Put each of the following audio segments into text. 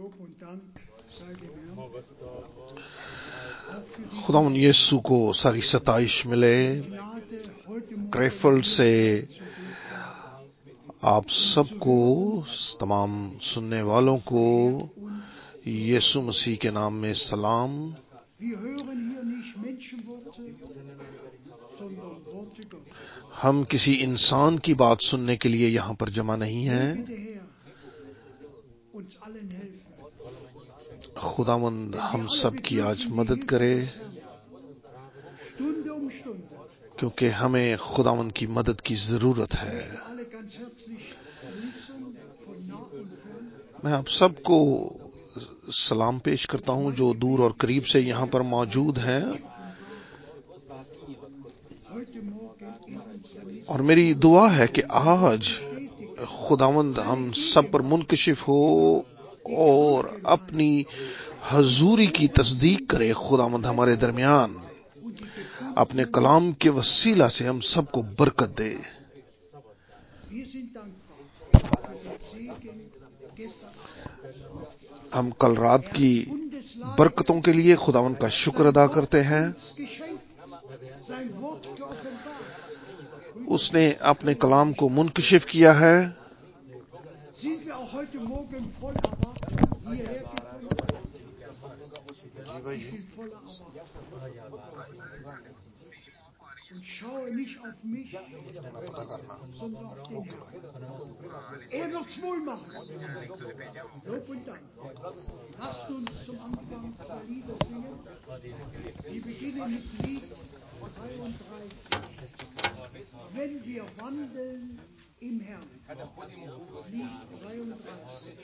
خداوند یسوع کو ساری ستائش ملے۔ کریفل سے آپ سب کو، تمام سننے والوں کو یسوع مسیح کے نام میں سلام۔ ہم کسی انسان کی بات سننے کے لیے یہاں پر جمع نہیں ہیں۔ خداوند ہم سب کی آج مدد کرے، کیونکہ ہمیں خداوند کی مدد کی ضرورت ہے۔ میں آپ سب کو سلام پیش کرتا ہوں جو دور اور قریب سے یہاں پر موجود ہیں، اور میری دعا ہے کہ آج خداوند ہم سب پر منکشف ہو اور اپنی حضوری کی تصدیق کرے۔ خداوند ہمارے درمیان اپنے کلام کے وسیلہ سے ہم سب کو برکت دے۔ ہم کل رات کی برکتوں کے لیے خداوند کا شکر ادا کرتے ہیں۔ اس نے اپنے کلام کو منکشف کیا ہے۔ Schaue nicht auf mich, sondern auf den Herrn. Wird's wohl machen. Lob und Dank. Lasst uns zum Anfang zwei Lieder singen. Wir beginnen mit Lied 33. Wenn wir wandeln im Herrn. Lied 33.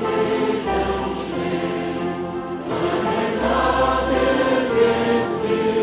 Gnade wird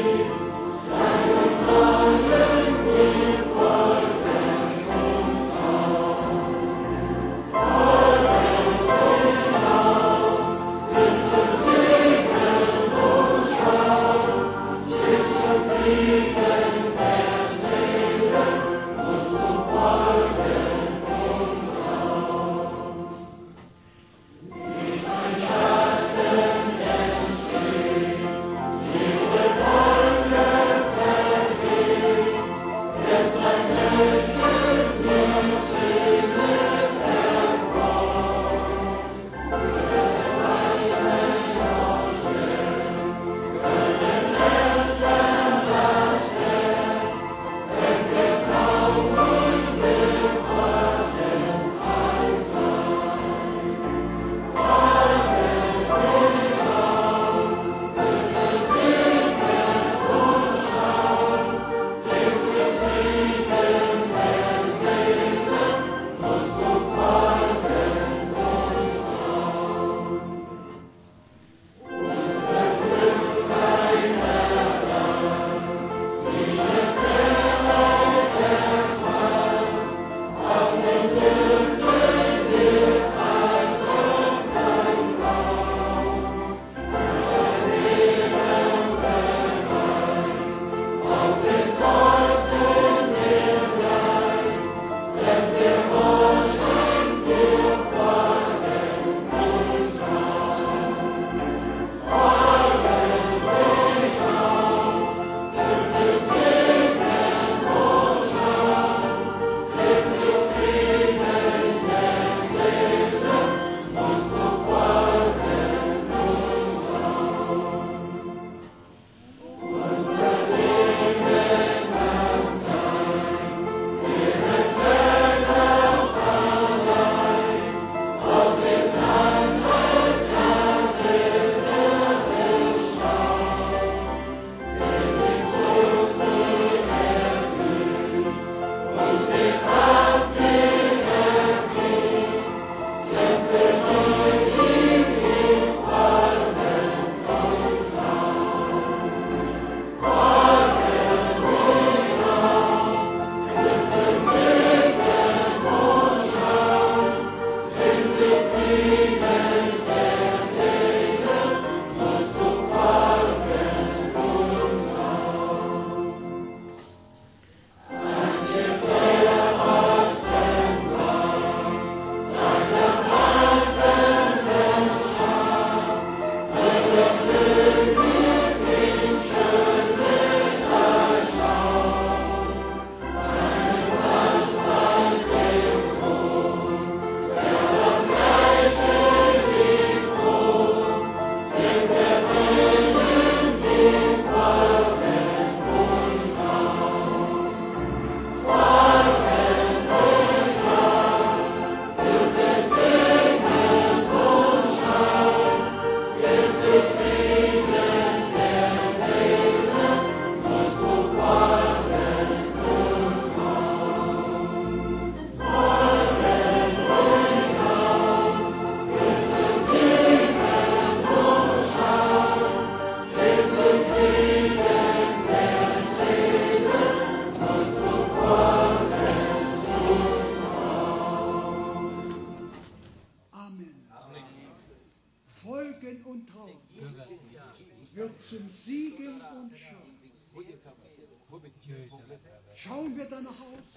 Schauen wir danach aus.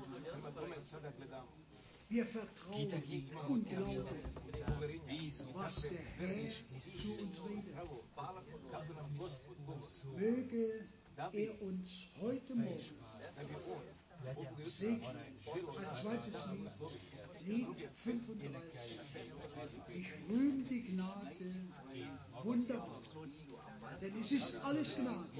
Wir vertrauen und glauben, was der Herr zu uns redet. Möge er uns heute Morgen segnen. Als zweites Lied 35. Ich rühme die Gnade, wunderbar. Denn es ist alles Gnade.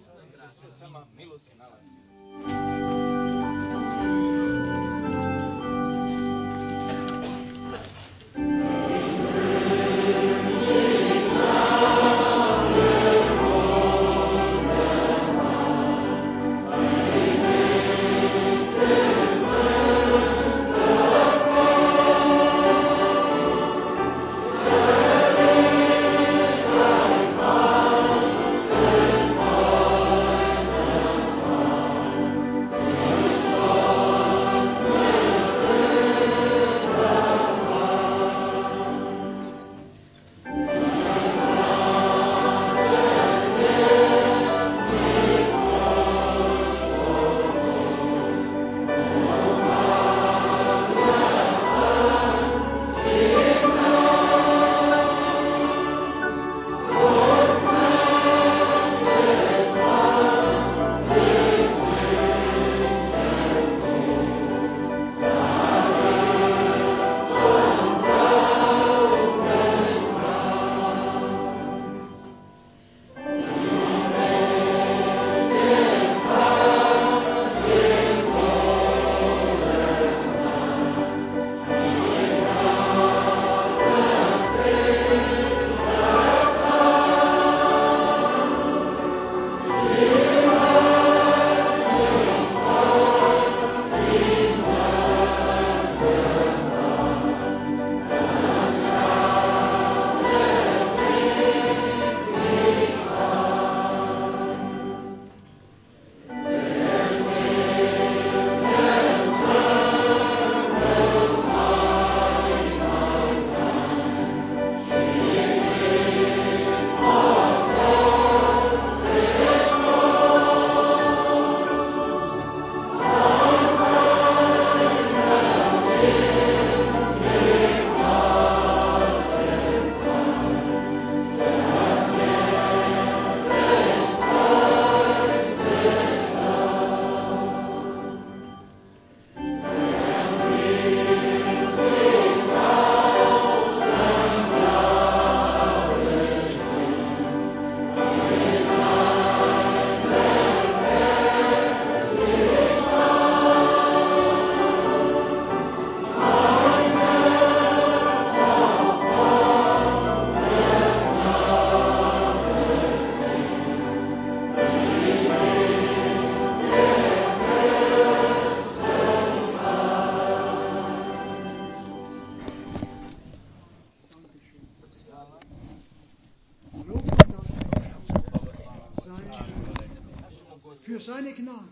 Für seine Gnade,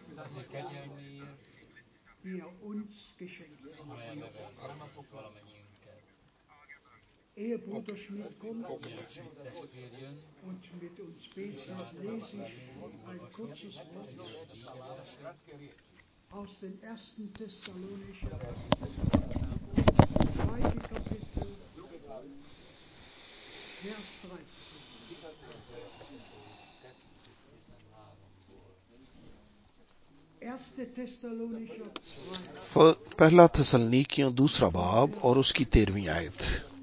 die er uns geschenkt hat. Ehebruder Schmidt kommt und mit uns betet, lese ich ein kurzes Wort aus dem 1. Thessalonicher, 2. Kapitel, Vers 13. پہلا تسلنیکیوں دوسرا باب اور اس کی 13ویں آیت.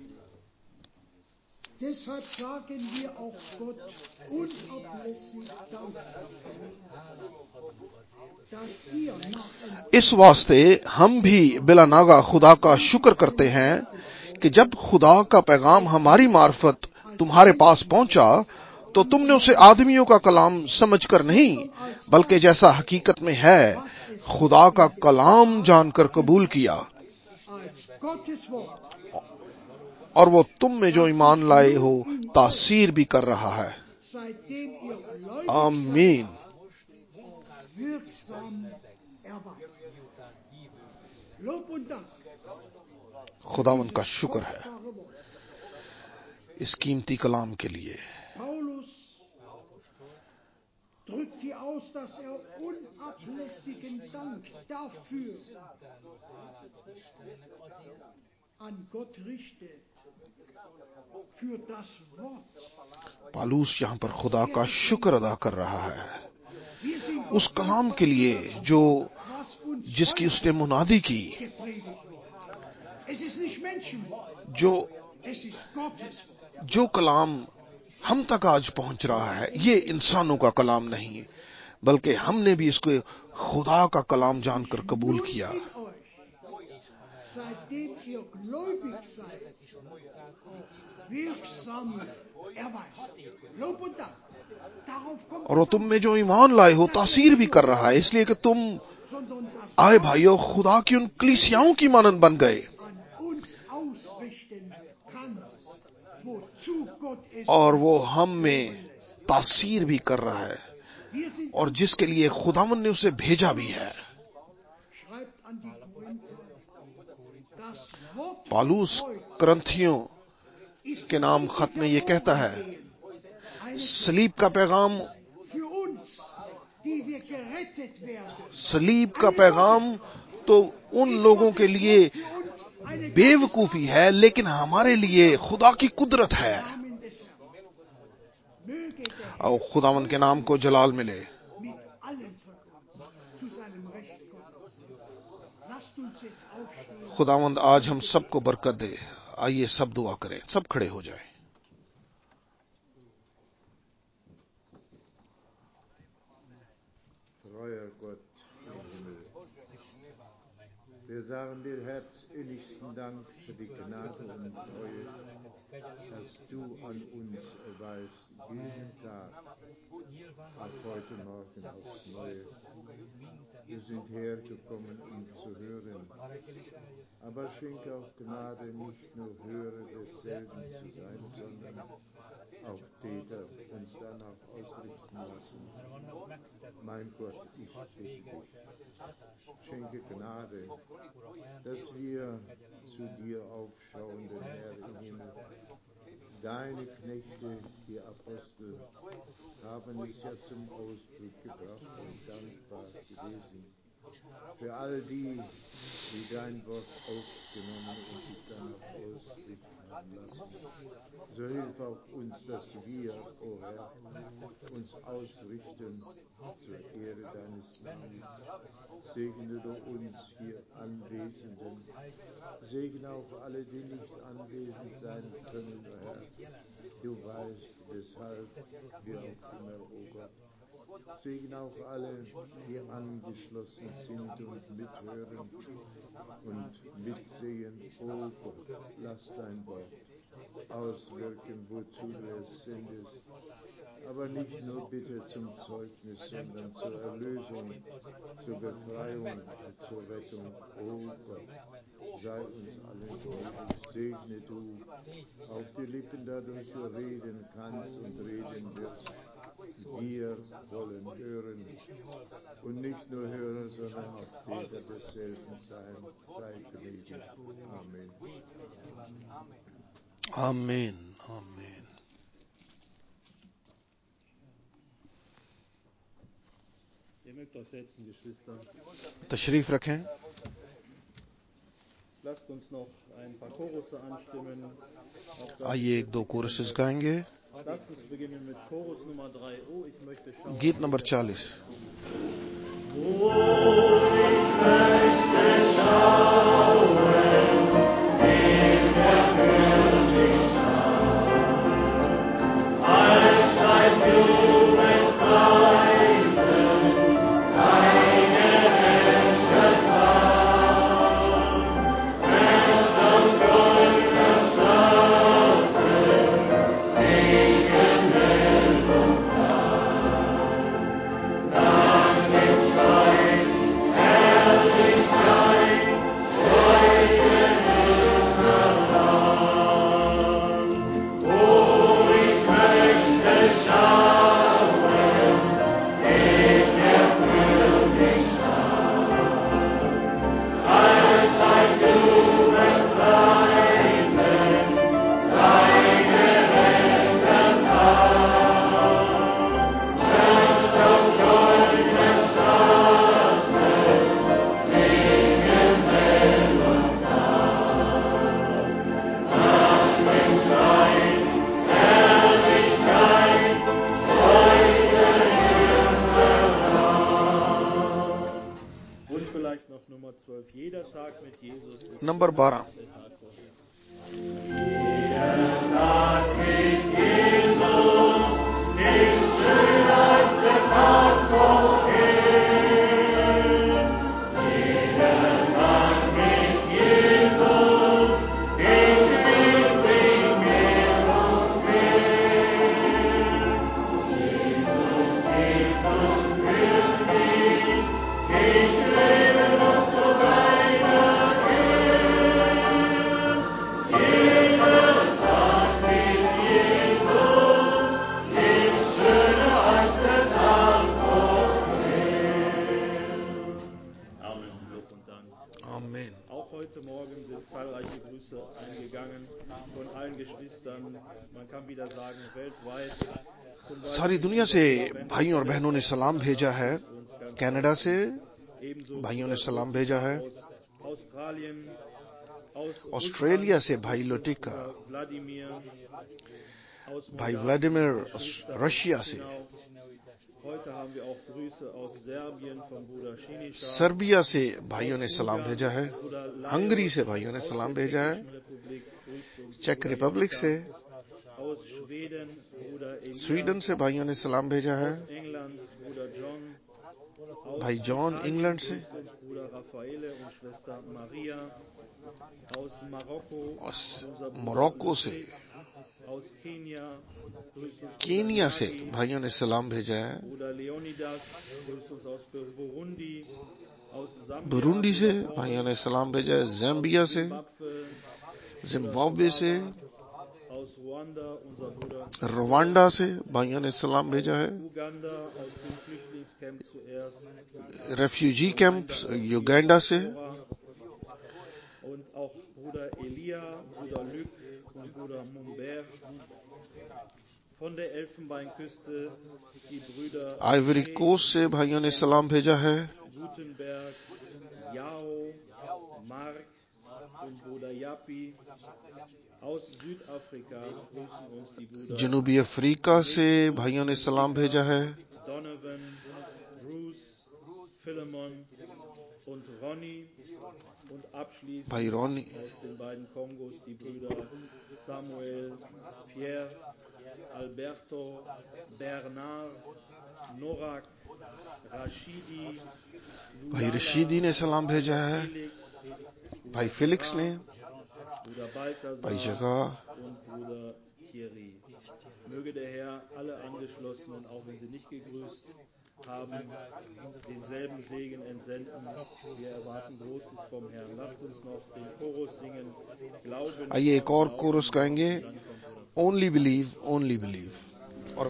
اس واسطے ہم بھی بلا ناغہ خدا کا شکر کرتے ہیں کہ جب خدا کا پیغام ہماری معرفت تمہارے پاس پہنچا تو تم نے اسے آدمیوں کا کلام سمجھ کر نہیں بلکہ جیسا حقیقت میں ہے خدا کا کلام جان کر قبول کیا، اور وہ تم میں جو ایمان لائے ہو تاثیر بھی کر رہا ہے. آمین. خداوند کا شکر ہے اس قیمتی کلام کے لیے. drückt hier aus, dass unablässigen Dank dafür an Gott richtet, für das Wort. پالوس یہاں پر خدا کا شکر ادا کر رہا ہے اس کلام کے لیے جس کی اس نے منادی کی، جو کلام ہم تک آج پہنچ رہا ہے، یہ انسانوں کا کلام نہیں، بلکہ ہم نے بھی اس کو خدا کا کلام جان کر قبول کیا. Seitdem ihr gläubig seid, wirksam erweist. Lob und Dank. Darauf kommt اور وہ تم میں جو ایمان لائے ہو تاثیر بھی کر رہا ہے، اس لیے کہ تم آئے بھائیو خدا کی ان کلیسیاؤں کی مانند بن گئے اور وہ ہم میں تاثیر بھی کر رہا ہے، اور جس کے لیے خداوند نے اسے بھیجا بھی ہے. پالوس کرنتھیوں کے نام خط میں یہ کہتا ہے، صلیب کا پیغام، صلیب کا پیغام تو ان لوگوں کے لیے بے وقوفی ہے، لیکن ہمارے لیے خدا کی قدرت ہے. اور خداوند کے نام کو جلال ملے. خداوند آج ہم سب کو برکت دے. آئیے سب دعا کریں، سب کھڑے ہو جائیں. Treuer Gott im Himmel, wir sagen dir herzinnigsten Dank für die Gnade und Treue, dass du an uns erweist, jeden Tag, auch heute Morgen aufs Neue. Wir sind hergekommen, um zu hören, aber schenke auch Gnade, nicht nur Hörer desselben zu sein, sondern auch Täter uns danach ausrichten lassen. Mein Gott, ich bitte dich, schenke Gnade, dass wir zu dir aufschauen, den Herr im Himmel. Deine Knechte, die Apostel, haben es ja zum Ausdruck gebracht und dankbar gewesen für all die, die dein Wort aufgenommen und sich danach ausrichten haben lassen. So hilf auch uns, dass wir, o Herr, uns ausrichten zur Ehre deines Namens. Segne du uns hier Anwesenden. Segne auch alle, die nicht anwesend sein können, o Herr. Du weißt, weshalb, wie auch immer, o Gott. Segne auch alle, die angeschlossen sind und mithören und mitsehen. O Gott, lass dein Wort auswirken, wozu du es sendest. Aber nicht nur bitte zum Zeugnis, sondern zur Erlösung, zur Befreiung, zur Rettung. O Gott, sei uns allen gnädig. Segne du auch die Lippen, dadurch du reden kannst und reden wirst. Wir wollen hören und nicht nur Hörer, sondern auch Täter desselben sein. Sei gnädig. Amen. Amen. Amen. Ihr mögt euch setzen, Geschwister. تشریف رکھیں. Lasst uns noch ein paar Chorusse anstimmen. آئیے ایک دو courses گائیں گے. Lasst uns beginnen mit Chorus Nummer 3. Oh, ich möchte schauen. Gate number 40. Stein noch Nummer 12. Jeder Tag mit Jesus ist number 12. der Tag Gottes. آمین. Auch heute Morgen sind zahlreiche Grüße eingegangen von allen Geschwistern. Man kann wieder sagen, weltweit. Zum ساری دنیا سے بھائیوں اور بہنوں نے سلام بھیجا ہے. کینیڈا سے بھائیوں نے سلام بھیجا ہے. آسٹریلیا سے بھائی لوٹیکا، بھائی ولاڈیمیر رشیا سے، سربیا سے بھائیوں نے سلام بھیجا ہے، ہنگری سے بھائیوں نے سلام بھیجا ہے، چیک ریپبلک سے، سویڈن سے بھائیوں نے سلام بھیجا ہے، بھائی جان انگلینڈ سے، موروکو سے، کینیا سے بھائیوں نے سلام بھیجا ہے، برونڈی سے بھائیوں نے سلام بھیجا ہے، زامبیا سے، زمبابوے سے، روانڈا سے بھائیوں نے سلام بھیجا ہے، ریفیوجی کیمپ یوگینڈا سے، آئیوری کوسٹ سے بھائیوں نے سلام بھیجا ہے، جنوبی افریقہ سے بھائیوں نے سلام بھیجا ہے، بھائی رونی، بھائی رشیدی نے سلام بھیجا ہے، بھائی فیلکس نے، بھائی جگہ. Möge der Herr alle Angeschlossenen, auch wenn sie nicht gegrüßt haben, denselben Segen entsenden. Wir erwarten Großes vom Herrn. Lasst uns noch den Chorus singen. Glauben. آئیے ایک اور کورس گائیں گے، اونلی بلیو، اونلی بلیو. اور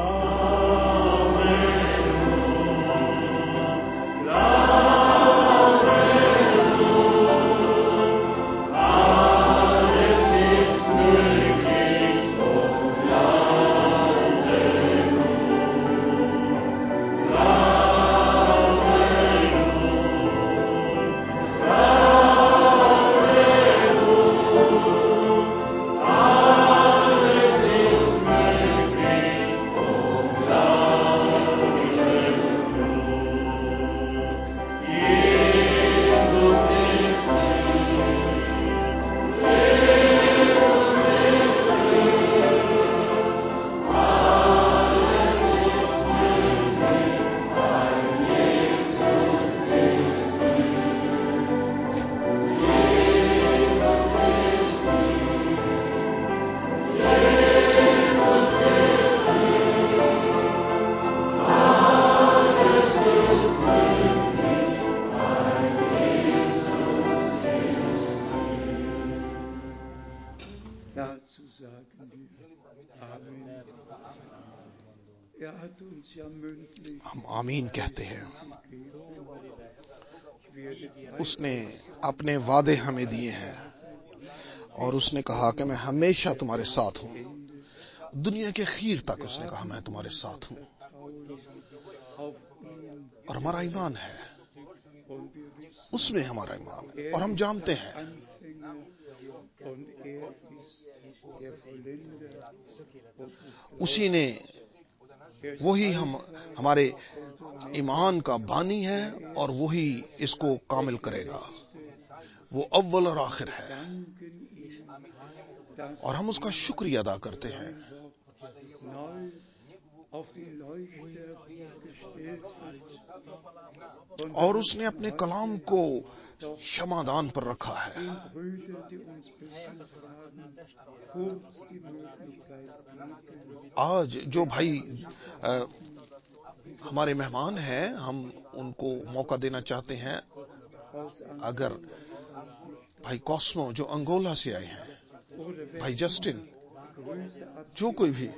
ہم آمین کہتے ہیں. اس نے اپنے وعدے ہمیں دیے ہیں اور اس نے کہا کہ میں ہمیشہ تمہارے ساتھ ہوں، دنیا کے خیر تک اس نے کہا میں تمہارے ساتھ ہوں. اور ہمارا ایمان ہے، اس میں ہمارا ایمان ہے، اور ہم جانتے ہیں اسی نے وہی ہمارے ایمان کا بانی ہے اور وہی اس کو کامل کرے گا. وہ اول اور آخر ہے اور ہم اس کا شکریہ ادا کرتے ہیں. اور اس نے اپنے کلام کو شمعدان پر رکھا ہے. آج جو بھائی ہمارے مہمان ہیں ہم ان کو موقع دینا چاہتے ہیں. اگر بھائی کوسمو جو انگولا سے آئے ہیں، بھائی جسٹن، جو کوئی بھی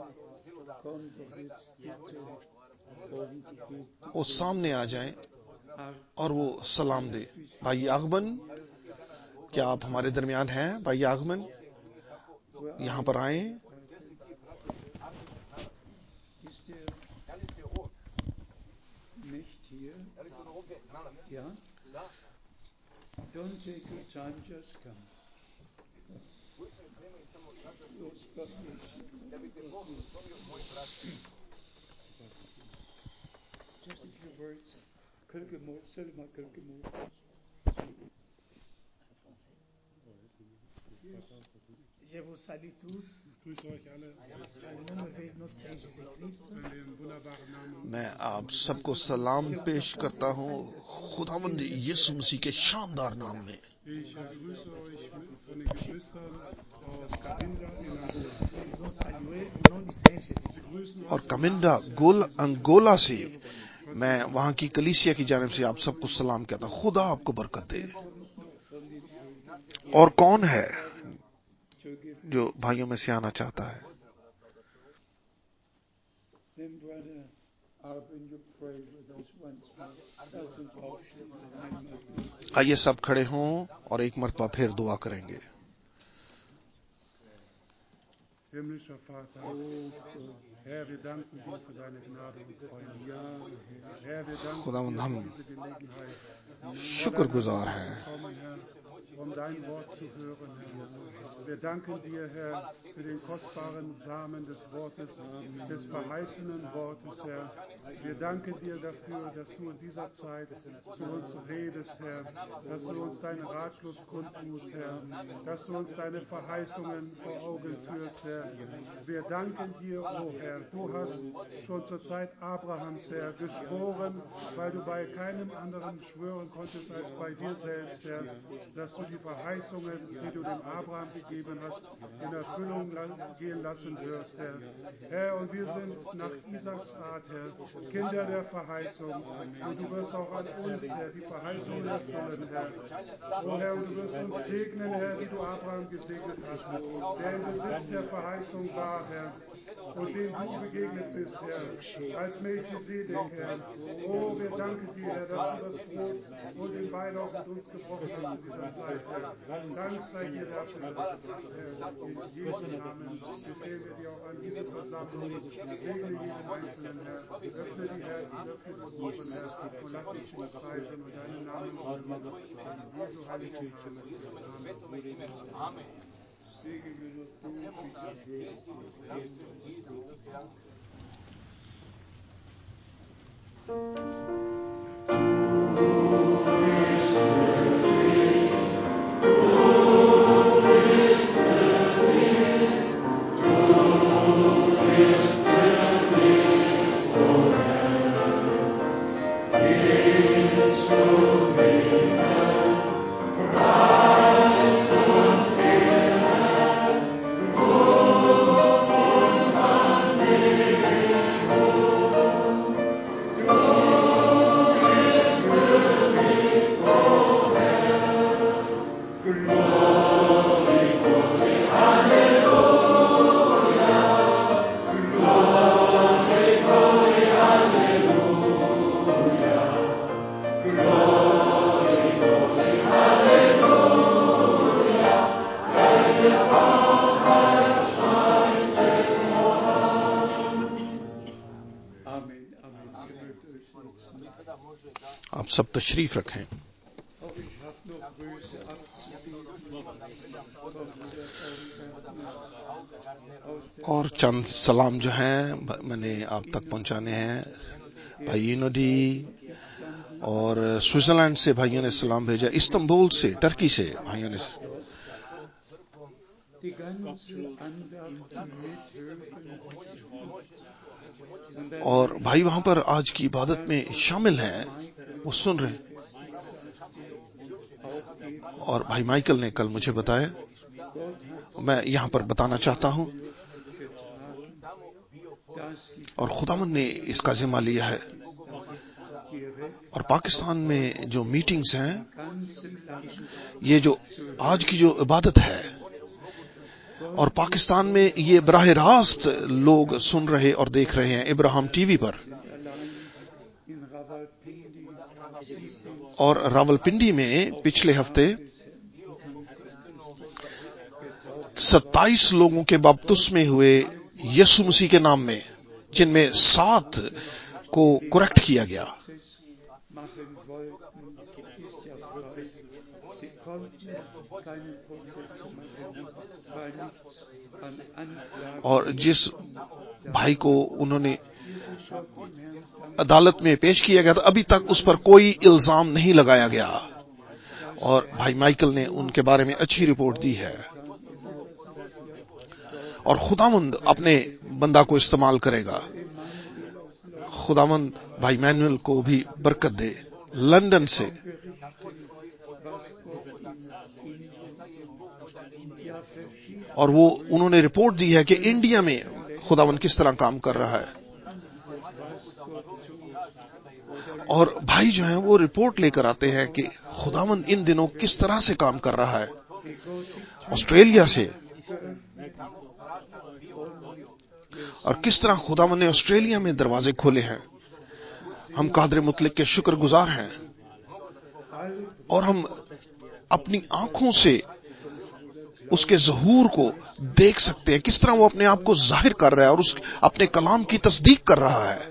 وہ سامنے آ جائیں اور وہ سلام دے. بھائی آغمن، کیا آپ ہمارے درمیان ہیں؟ بھائی آغمن یہاں پر آئیں. Don't take your time, just come. Just a few words. Quelques mots, seulement quelques mots. Je vous salue tous. Grüße euch alle in dem wunderbaren Namen. میں آپ سب کو سلام پیش کرتا ہوں خداوند یسوع مسیح کے شاندار نام میں. Ich grüße euch von den Geschwistern aus Cabinda in Angola. Sie grüßen اور euch کمنڈا انگولا سے میں وہاں کی کلیسیا کی جانب سے آپ سب کو سلام کہتا ہوں. خدا آپ کو برکت دے. اور کون ہے جو بھائیوں میں سے آنا چاہتا ہے؟ آئیے سب کھڑے ہوں اور ایک مرتبہ پھر دعا کریں گے. Himmlischer Vater, Herr, wir danken dir für deine Gnade und Treue. Herr, wir danken dir für diese Gelegenheit, شکر گزار ہیں um dein Wort zu hören, Herr. Wir danken dir, Herr, für den kostbaren Samen des Wortes, des verheißenen Wortes, Herr. Wir danken dir dafür, dass du in dieser Zeit zu uns redest, Herr, dass du uns deinen Ratschluss kundtust, Herr, dass du uns deine Verheißungen vor Augen führst, Herr. Wir danken dir, oh Herr, du hast schon zur Zeit Abrahams, Herr, geschworen, weil du bei keinem anderen schwören konntest als bei dir selbst, Herr, dass du die Verheißungen, die du dem Abraham gegeben hast, in Erfüllung gehen lassen wirst, Herr. Herr, und wir sind nach Isaaks Art, Herr, Kinder der Verheißung. Und du wirst auch an uns, Herr, die Verheißungen erfüllen, Herr. Oh Herr, und du wirst uns segnen, Herr, wie du Abraham gesegnet hast, der im Besitz der Verheißung war, Herr, und dem du begegnet bist, Herr, als Melchisedek, Herr. Oh, wir danken dir, Herr, dass du das Brot und den Wein auch mit uns gebrochen hast in dieser Zeit, Herr. Dank sei dir dafür, Herr. In Jesu Namen befehlen wir dir auch an diese Versammlung. Segne jeden Einzelnen, Herr. Öffne die Herzen, öffne die Ohren, Herr, und lass uns dich preisen und deinen Namen rühmen. In Jesu heiligen Namen. Amen. Segen wir noch du, آپ سب تشریف رکھیں. Grüße abzugeben von Bruder Baumgartner aus der اور چند سلام جو ہیں میں نے آپ تک پہنچانے ہیں. بھائی نودی اور سوئٹزرلینڈ سے بھائیوں نے سلام بھیجا, استنبول سے, ٹرکی سے بھائیوں نے, die ganze Andacht mithören. اور بھائی وہاں پر آج کی عبادت میں شامل ہیں, وہ سن رہے ہیں. اور بھائی مائیکل نے کل مجھے بتایا, میں یہاں پر بتانا چاہتا ہوں, اور خداوند نے اس کا ذمہ لیا ہے. اور پاکستان میں جو میٹنگز ہیں, یہ جو آج کی جو عبادت ہے, اور پاکستان میں یہ براہ راست لوگ سن رہے اور دیکھ رہے ہیں ابراہیم ٹی وی پر, اور راولپنڈی میں پچھلے ہفتے 27 لوگوں کے بپتسمے ہوئے یسوع مسیح کے نام میں, جن میں 7 کو کریکٹ کیا گیا. اور جس بھائی کو انہوں نے عدالت میں پیش کیا گیا تھا, ابھی تک اس پر کوئی الزام نہیں لگایا گیا, اور بھائی مائیکل نے ان کے بارے میں اچھی رپورٹ دی ہے. اور خداوند اپنے بندہ کو استعمال کرے گا. خداوند بھائی مینول کو بھی برکت دے, لندن سے. اور وہ انہوں نے رپورٹ دی ہے کہ انڈیا میں خداوند کس طرح کام کر رہا ہے. اور بھائی جو ہیں وہ رپورٹ لے کر آتے ہیں کہ خداوند ان دنوں کس طرح سے کام کر رہا ہے. آسٹریلیا سے, اور کس طرح خداوند نے آسٹریلیا میں دروازے کھولے ہیں. ہم قادر مطلق کے شکر گزار ہیں, اور ہم اپنی آنکھوں سے اس کے ظہور کو دیکھ سکتے ہیں, کس طرح وہ اپنے آپ کو ظاہر کر رہا ہے اور اس اپنے کلام کی تصدیق کر رہا ہے.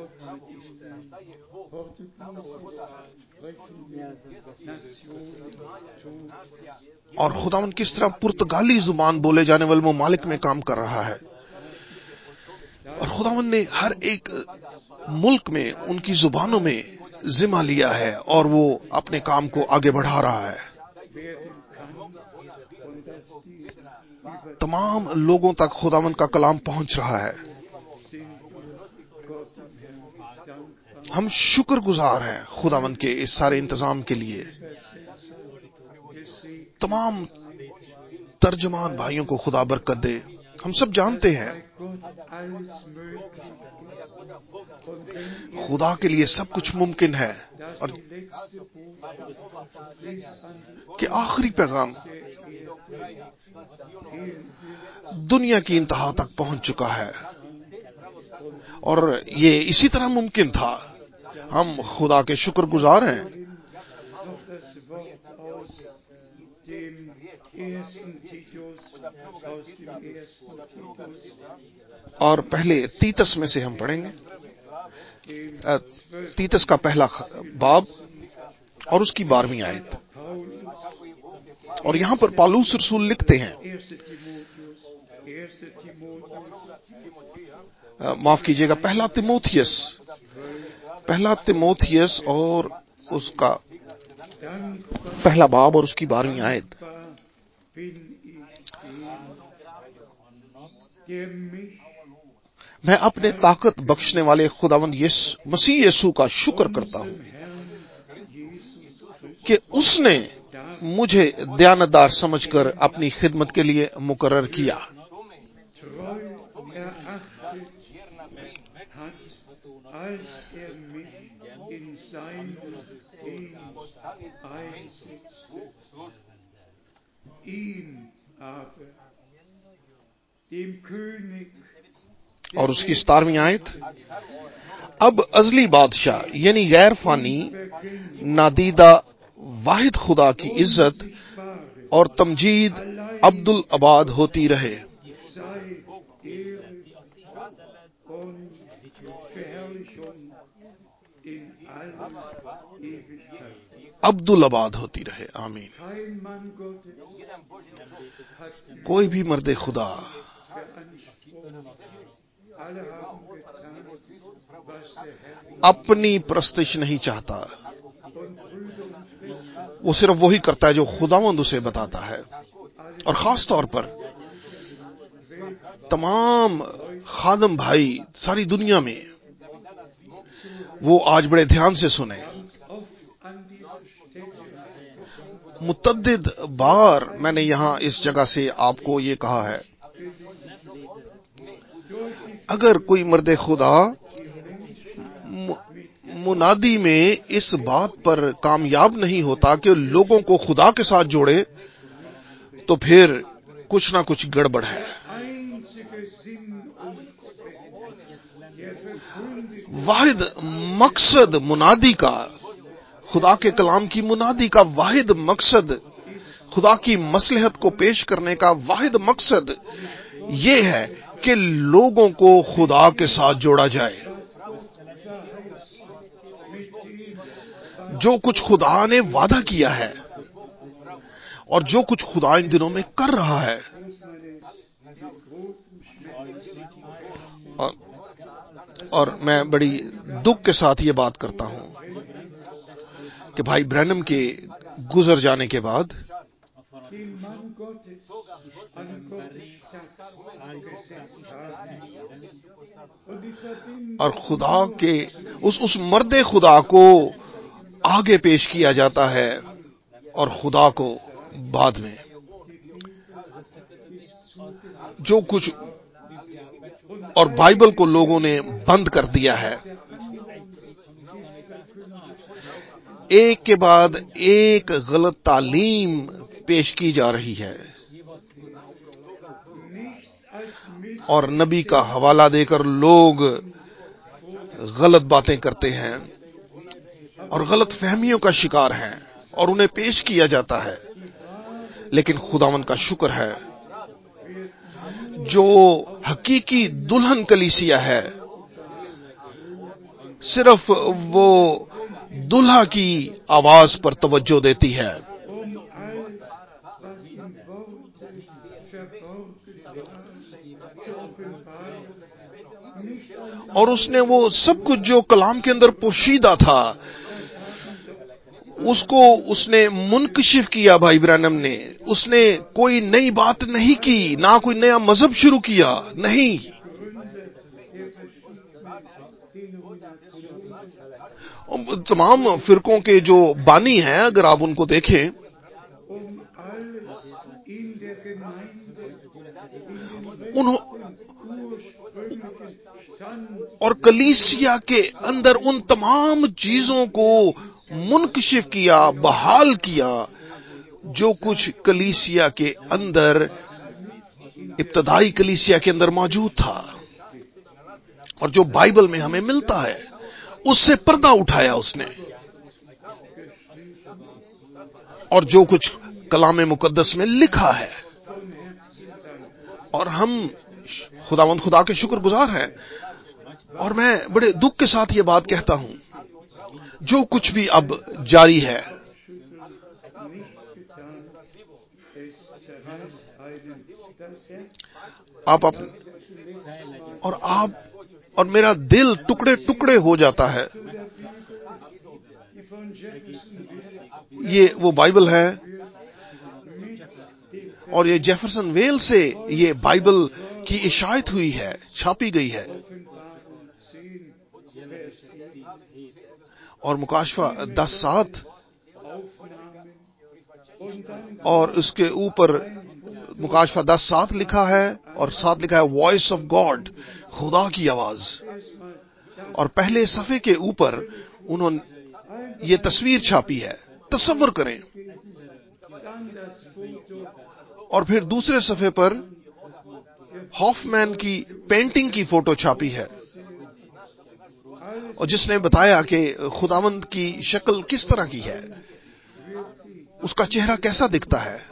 اور خداوند کس طرح پرتگالی زبان بولے جانے والے ممالک میں کام کر رہا ہے. اور خداوند نے ہر ایک ملک میں ان کی زبانوں میں ذمہ لیا ہے, اور وہ اپنے کام کو آگے بڑھا رہا ہے. تمام لوگوں تک خداوند کا کلام پہنچ رہا ہے. ہم شکر گزار ہیں خداوند کے اس سارے انتظام کے لیے. تمام ترجمان بھائیوں کو خدا برکت دے. ہم سب جانتے ہیں خدا کے لیے سب کچھ ممکن ہے, اور کہ آخری پیغام دنیا کی انتہا تک پہنچ چکا ہے, اور یہ اسی طرح ممکن تھا. ہم خدا کے شکر گزار ہیں. اور پہلے تیتس میں سے ہم پڑھیں گے, تیتس کا پہلا باب اور اس کی 12ویں آیت. اور یہاں پر پالوس رسول لکھتے ہیں, معاف کیجیے گا, پہلا تیموتھیوس اور اس کا پہلا باب اور اس کی 12ویں آیت. میں اپنے طاقت بخشنے والے خداوند مسیح یسوع کا شکر کرتا ہوں کہ اس نے مجھے دیانتدار سمجھ کر اپنی خدمت کے لیے مقرر کیا. اور اس کی 17ویں آیت, اب ازلی بادشاہ یعنی غیر فانی نادیدہ واحد خدا کی عزت اور تمجید عبدالآباد ہوتی رہے. عبدالآباد ہوتی رہے. آمین. Kein Mann Gottes hat کوئی بھی مرد خدا beansprucht. Alle haben getan, was der Herr اپنی پرستش نہیں چاہتا. und Brüder und Schwestern, وہ صرف وہی کرتا ہے جو خداوند اسے بتاتا ہے. اور خاص طور پر تمام خادم بھائی ساری دنیا میں وہ آج بڑے دھیان سے سنیں. oft an dieser Stelle متعدد بار میں نے یہاں اس جگہ سے آپ کو یہ کہا ہے، اگر کوئی مرد خدا منادی میں اس بات پر کامیاب نہیں ہوتا کہ لوگوں کو خدا کے ساتھ جوڑے تو پھر کچھ نہ کچھ گڑبڑ ہے. einzige Sinn und Zweck der Verkündigung واحد مقصد منادی کا، خدا کے کلام کی منادی کا واحد مقصد، خدا کی مصلحت کو پیش کرنے کا واحد مقصد یہ ہے کہ لوگوں کو خدا کے ساتھ جوڑا جائے. جو کچھ خدا نے وعدہ کیا ہے اور جو کچھ خدا ان دنوں میں کر رہا ہے، اور میں بڑی دکھ کے ساتھ یہ بات کرتا ہوں کہ بھائی برینم کے گزر جانے کے بعد den Mann Gottes an Gottes Stadt gesetzt haben. Und die Verbindung اور خدا کے اس مرد خدا کو آگے پیش کیا جاتا ہے اور خدا کو بعد میں. جو کچھ اور بائبل کو لوگوں نے بند کر دیا ہے، ایک کے بعد ایک غلط تعلیم پیش کی جا رہی ہے اور نبی کا حوالہ دے کر لوگ غلط باتیں کرتے ہیں اور غلط فہمیوں کا شکار ہیں اور انہیں پیش کیا جاتا ہے. لیکن خداوند کا شکر ہے، جو حقیقی دلہن کلیسیا ہے صرف وہ دلہا کی آواز پر توجہ دیتی ہے alles, was im Worte verborgen war, zu offenbaren. Nicht ein اور اس نے وہ سب کچھ جو کلام کے اندر پوشیدہ تھا اس کو اس نے منکشف کیا. بھائی برانم نے اس نے کوئی نئی بات نہیں کی، نہ کوئی نیا مذہب شروع کیا، نہیں. تمام فرقوں کے جو بانی ہیں اگر آپ ان کو دیکھیں، alles in der Gemeinde, in den انہوں ursprünglichen Stand اور کلیسیا کے اندر ان تمام چیزوں کو منکشف کیا، بحال کیا جو کچھ کلیسیا کے اندر ابتدائی کلیسیا کے اندر موجود تھا اور جو بائبل میں ہمیں ملتا ہے. اس سے پردہ اٹھایا اس نے، اور جو کچھ کلام مقدس میں لکھا ہے، اور ہم خداوند خدا کے شکر گزار ہیں. اور میں بڑے دکھ کے ساتھ یہ بات کہتا ہوں، جو کچھ بھی اب جاری ہے آپ اور میرا دل ٹکڑے ٹکڑے ہو جاتا ہے. یہ وہ بائبل ہے اور یہ جیفرسن ویل سے یہ بائبل کی اشاعت ہوئی ہے، چھاپی گئی ہے. اور مکاشفہ 10:7 اور اس کے اوپر مکاشفہ 10:7 لکھا ہے اور 7 لکھا ہے وائس آف گاڈ، خدا کی آواز. اور پہلے صفحے کے اوپر انہوں نے یہ تصویر چھاپی ہے، تصور کریں. اور پھر دوسرے صفحے پر ہاف مین کی پینٹنگ کی فوٹو چھاپی ہے اور جس نے بتایا کہ خداوند کی شکل کس طرح کی ہے، اس کا چہرہ کیسا دکھتا ہے.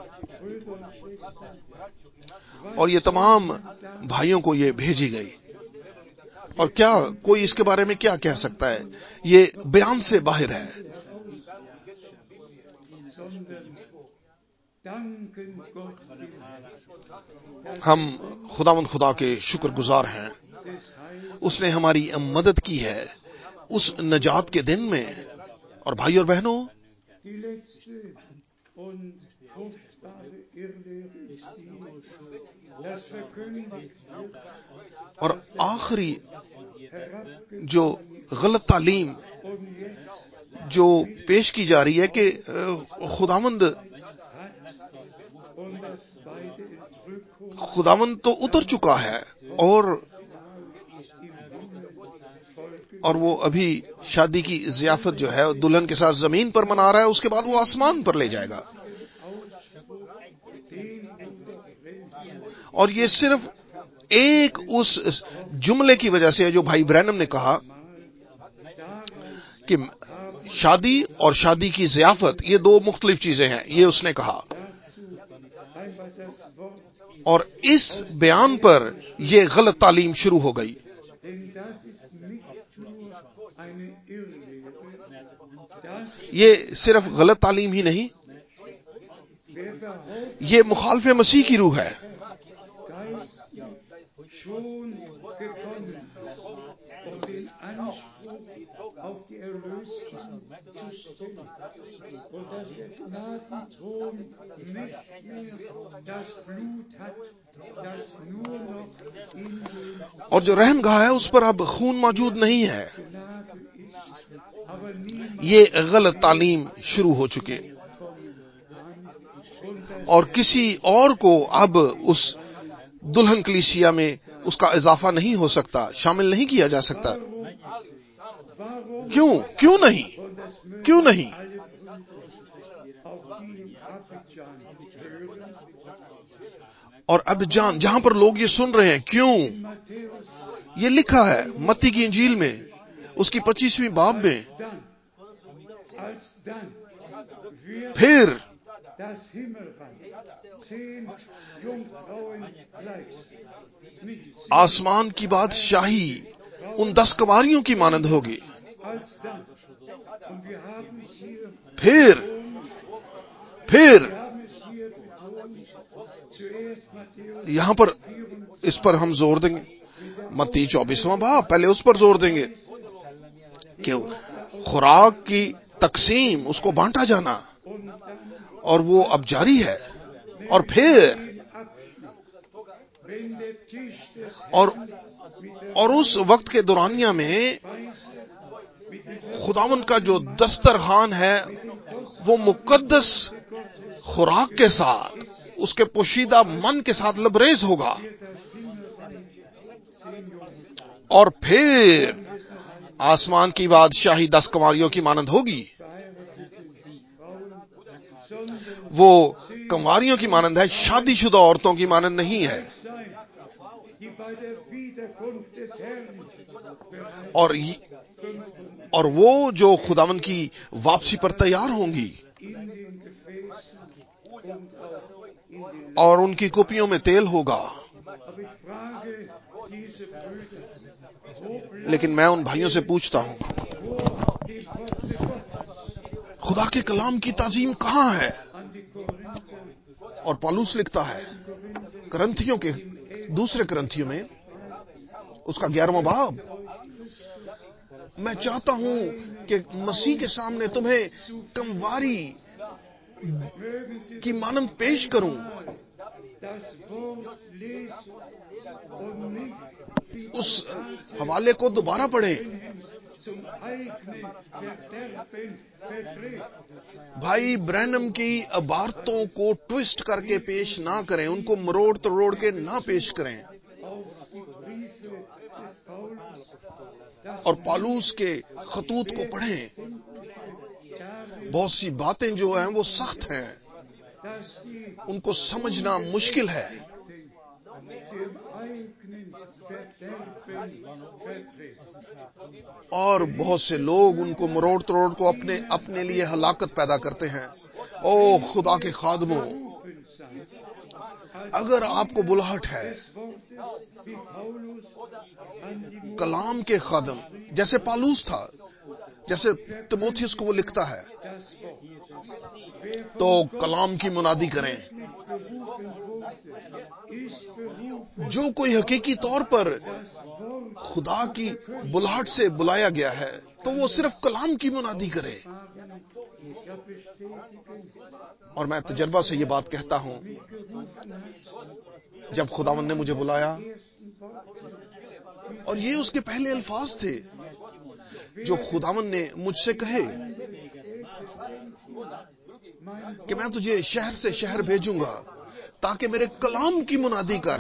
اور یہ تمام بھائیوں کو یہ بھیجی گئی. اور کیا کوئی اس کے بارے میں کیا کہہ سکتا ہے؟ یہ بیان سے باہر ہے. ہم خداوند خدا کے شکر گزار ہیں، اس نے ہماری مدد کی ہے اس نجات کے دن میں. اور بھائی اور بہنوں، اور آخری جو غلط تعلیم جو پیش کی جا رہی ہے کہ خداوند تو اتر چکا ہے اور وہ ابھی شادی کی ضیافت جو ہے دلہن کے ساتھ زمین پر منا رہا ہے، اس کے بعد وہ آسمان پر لے جائے گا. اور یہ صرف ایک اس جملے کی وجہ سے ہے جو بھائی برینم نے کہا کہ شادی اور شادی کی ضیافت یہ دو مختلف چیزیں ہیں، یہ اس نے کہا. اور اس بیان پر یہ غلط تعلیم شروع ہو گئی. یہ صرف غلط تعلیم ہی نہیں، یہ مخالف مسیح کی روح ہے. اور جو رحم گاہ ہے اس پر اب خون موجود نہیں ہے. یہ غلط تعلیم شروع ہو چکے، اور کسی اور کو اب اس دلہن کلیسیا میں اس کا اضافہ نہیں ہو سکتا، شامل نہیں کیا جا سکتا. کیوں نہیں؟ اور اب جہاں پر لوگ یہ سن رہے ہیں، کیوں؟ یہ لکھا ہے متی کی انجیل میں اس کی 25ویں باب میں، پھر آسمان کی بادشاہی ان 10 کنواریوں کی مانند ہوگی. پھر یہاں پر اس پر ہم زور دیں گے، متی 24واں باب، پہلے اس پر زور دیں گے کہ خوراک کی تقسیم، اس کو بانٹا جانا، اور وہ اب جاری ہے. اور اس وقت کے دورانیہ میں خداوند کا جو دسترخوان ہے وہ مقدس خوراک کے ساتھ، اس کے پوشیدہ من کے ساتھ لبریز ہوگا. اور پھر آسمان کی بادشاہی 10 کنواریوں کی مانند ہوگی. وہ کنواریوں کی مانند ہے، شادی شدہ عورتوں کی مانند نہیں ہے. اور وہ جو خداوند کی واپسی پر تیار ہوں گی، اور ان کی کپیوں میں تیل ہوگا. لیکن میں ان بھائیوں سے پوچھتا ہوں، خدا کے کلام کی تعظیم کہاں ہے؟ اور پالوس لکھتا ہے کرنتھیوں کے دوسرے کرنتھیوں میں اس کا 11واں باب، میں چاہتا ہوں کہ مسیح کے سامنے تمہیں کمواری کی مانند پیش کروں. اس حوالے کو دوبارہ پڑھیں. بھائی برینم کی عبارتوں کو ٹوسٹ کر کے پیش نہ کریں، ان کو مروڑ تروڑ کے نہ پیش کریں. اور پالوس کے خطوط کو پڑھیں. بہت سی باتیں جو ہیں وہ سخت ہیں، ان کو سمجھنا مشکل ہے. اور بہت سے لوگ ان کو مروڑ تروڑ کو اپنے لیے ہلاکت پیدا کرتے ہیں. او خدا کے خادموں، اگر آپ کو بلاہٹ ہے کلام کے خادم، جیسے پالوس تھا، جیسے تیموتھیوس کو وہ لکھتا ہے، تو کلام کی منادی کریں۔ جو کوئی حقیقی طور پر خدا کی بلاہٹ سے بلایا گیا ہے تو وہ صرف کلام کی منادی کرے۔ اور میں تجربہ سے یہ بات کہتا ہوں، جب خداوند نے مجھے بلایا، اور یہ اس کے پہلے الفاظ تھے جو خداوند نے مجھ سے کہے کہ میں تجھے شہر سے شہر بھیجوں گا تاکہ میرے کلام کی منادی کر،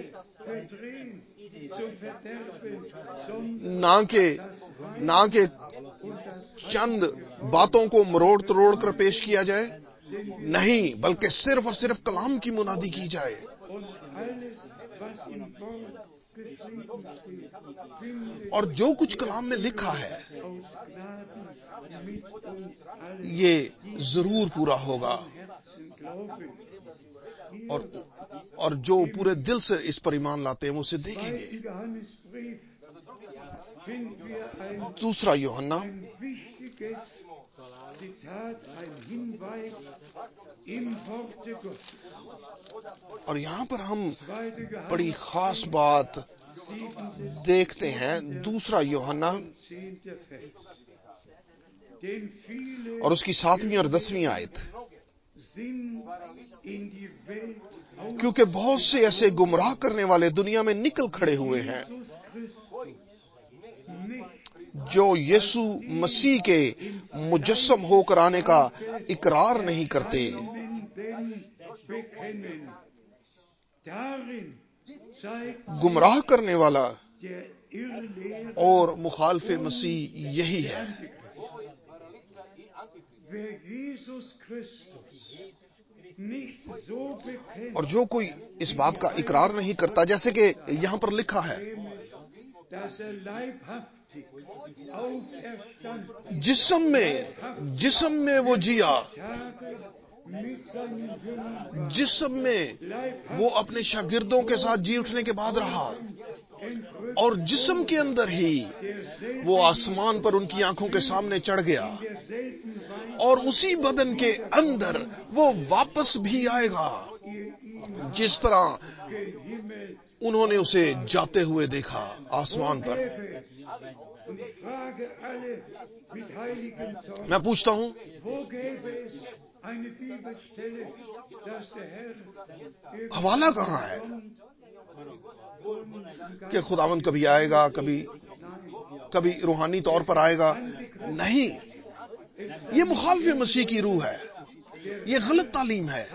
نہ کہ چند باتوں کو مروڑ تروڑ کر پیش کیا جائے، نہیں، بلکہ صرف اور صرف کلام کی منادی کی جائے۔ اور جو کچھ کلام میں لکھا ہے یہ ضرور پورا ہوگا، اور جو پورے دل سے اس پر ایمان لاتے ہیں وہ اسے دیکھیں گے۔ دوسرا یوحنا اور یہاں پر ہم بڑی خاص بات دیکھتے ہیں، دوسرا یوحنا اور اس کی 7ویں اور 10ویں آیت، کیونکہ بہت سے ایسے گمراہ کرنے والے دنیا میں نکل کھڑے ہوئے ہیں جو یسوع مسیح کے مجسم ہو کر آنے کا اقرار نہیں کرتے۔ گمراہ کرنے والا اور مخالف مسیح یہی ہے۔ اور جو کوئی اس بات کا اقرار نہیں کرتا، جیسے کہ یہاں پر لکھا ہے، جسم میں وہ جیا، جسم میں وہ اپنے شاگردوں کے ساتھ جی اٹھنے کے بعد رہا، اور جسم کے اندر ہی وہ آسمان پر ان کی آنکھوں کے سامنے چڑھ گیا، اور اسی بدن کے اندر وہ واپس بھی آئے گا جس طرح انہوں نے اسے جاتے ہوئے دیکھا آسمان پر۔ میں پوچھتا ہوں، حوالہ کہاں ہے کہ خداوند کبھی آئے گا، کبھی روحانی طور پر آئے گا؟ نہیں، یہ مخالف مسیح کی روح ہے، یہ غلط تعلیم ہے۔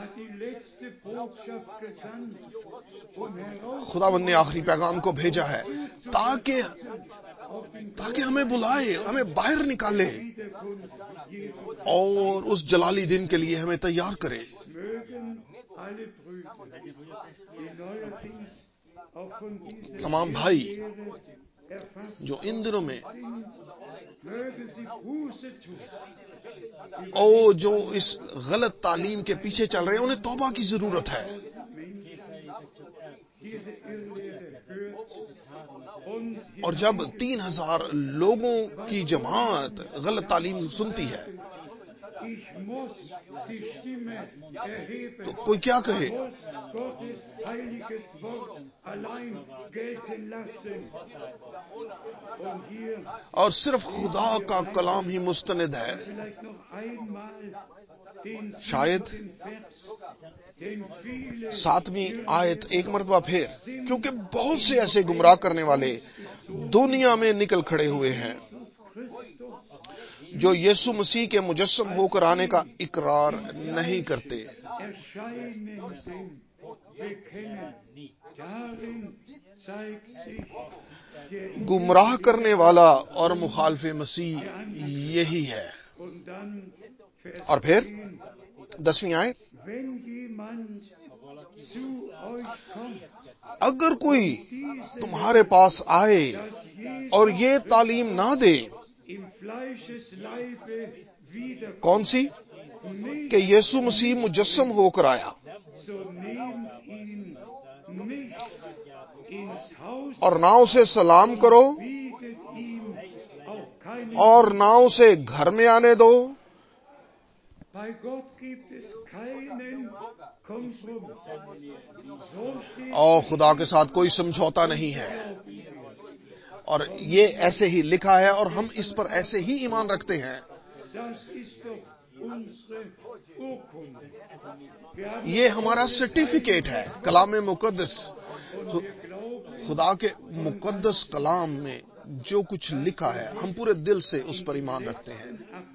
خداوند نے آخری پیغام کو بھیجا ہے تاکہ ہمیں بلائے، ہمیں باہر نکالے اور اس جلالی دن کے لیے ہمیں تیار کرے۔ تمام بھائی جو ان دنوں میں جو اس غلط تعلیم کے پیچھے چل رہے ہیں، انہیں توبہ کی ضرورت ہے۔ اور جب 3000 لوگوں کی جماعت غلط تعلیم سنتی ہے تو کوئی کیا کہے؟ اور صرف خدا کا کلام ہی مستند ہے۔ شاید 7ویں آیت ایک مرتبہ پھر، کیونکہ بہت سے ایسے گمراہ کرنے والے دنیا میں نکل کھڑے ہوئے ہیں جو یسوع مسیح کے مجسم ہو کر آنے کا اقرار نہیں کرتے۔ گمراہ کرنے والا اور مخالف مسیح یہی ہے۔ اور پھر 10ویں آیت، اگر کوئی تمہارے پاس آئے اور یہ تعلیم نہ دے، کون سی؟ کہ یسوع مسیح مجسم ہو کر آیا، اور نہ اسے سلام کرو اور نہ اسے گھر میں آنے دو. Bei Gott gibt es keinen Kompromiss. So steht اور خدا کے ساتھ کوئی سمجھوتا نہیں ہے. اور یہ ایسے ہی لکھا ہے اور ہم اس پر ایسے ہی ایمان رکھتے ہیں. Das ist doch unsere Urkunde. یہ ہمارا سرٹیفکیٹ ہے. کلام مقدس، خدا کے مقدس کلام میں جو کچھ لکھا ہے ہم پورے دل سے اس پر ایمان رکھتے ہیں.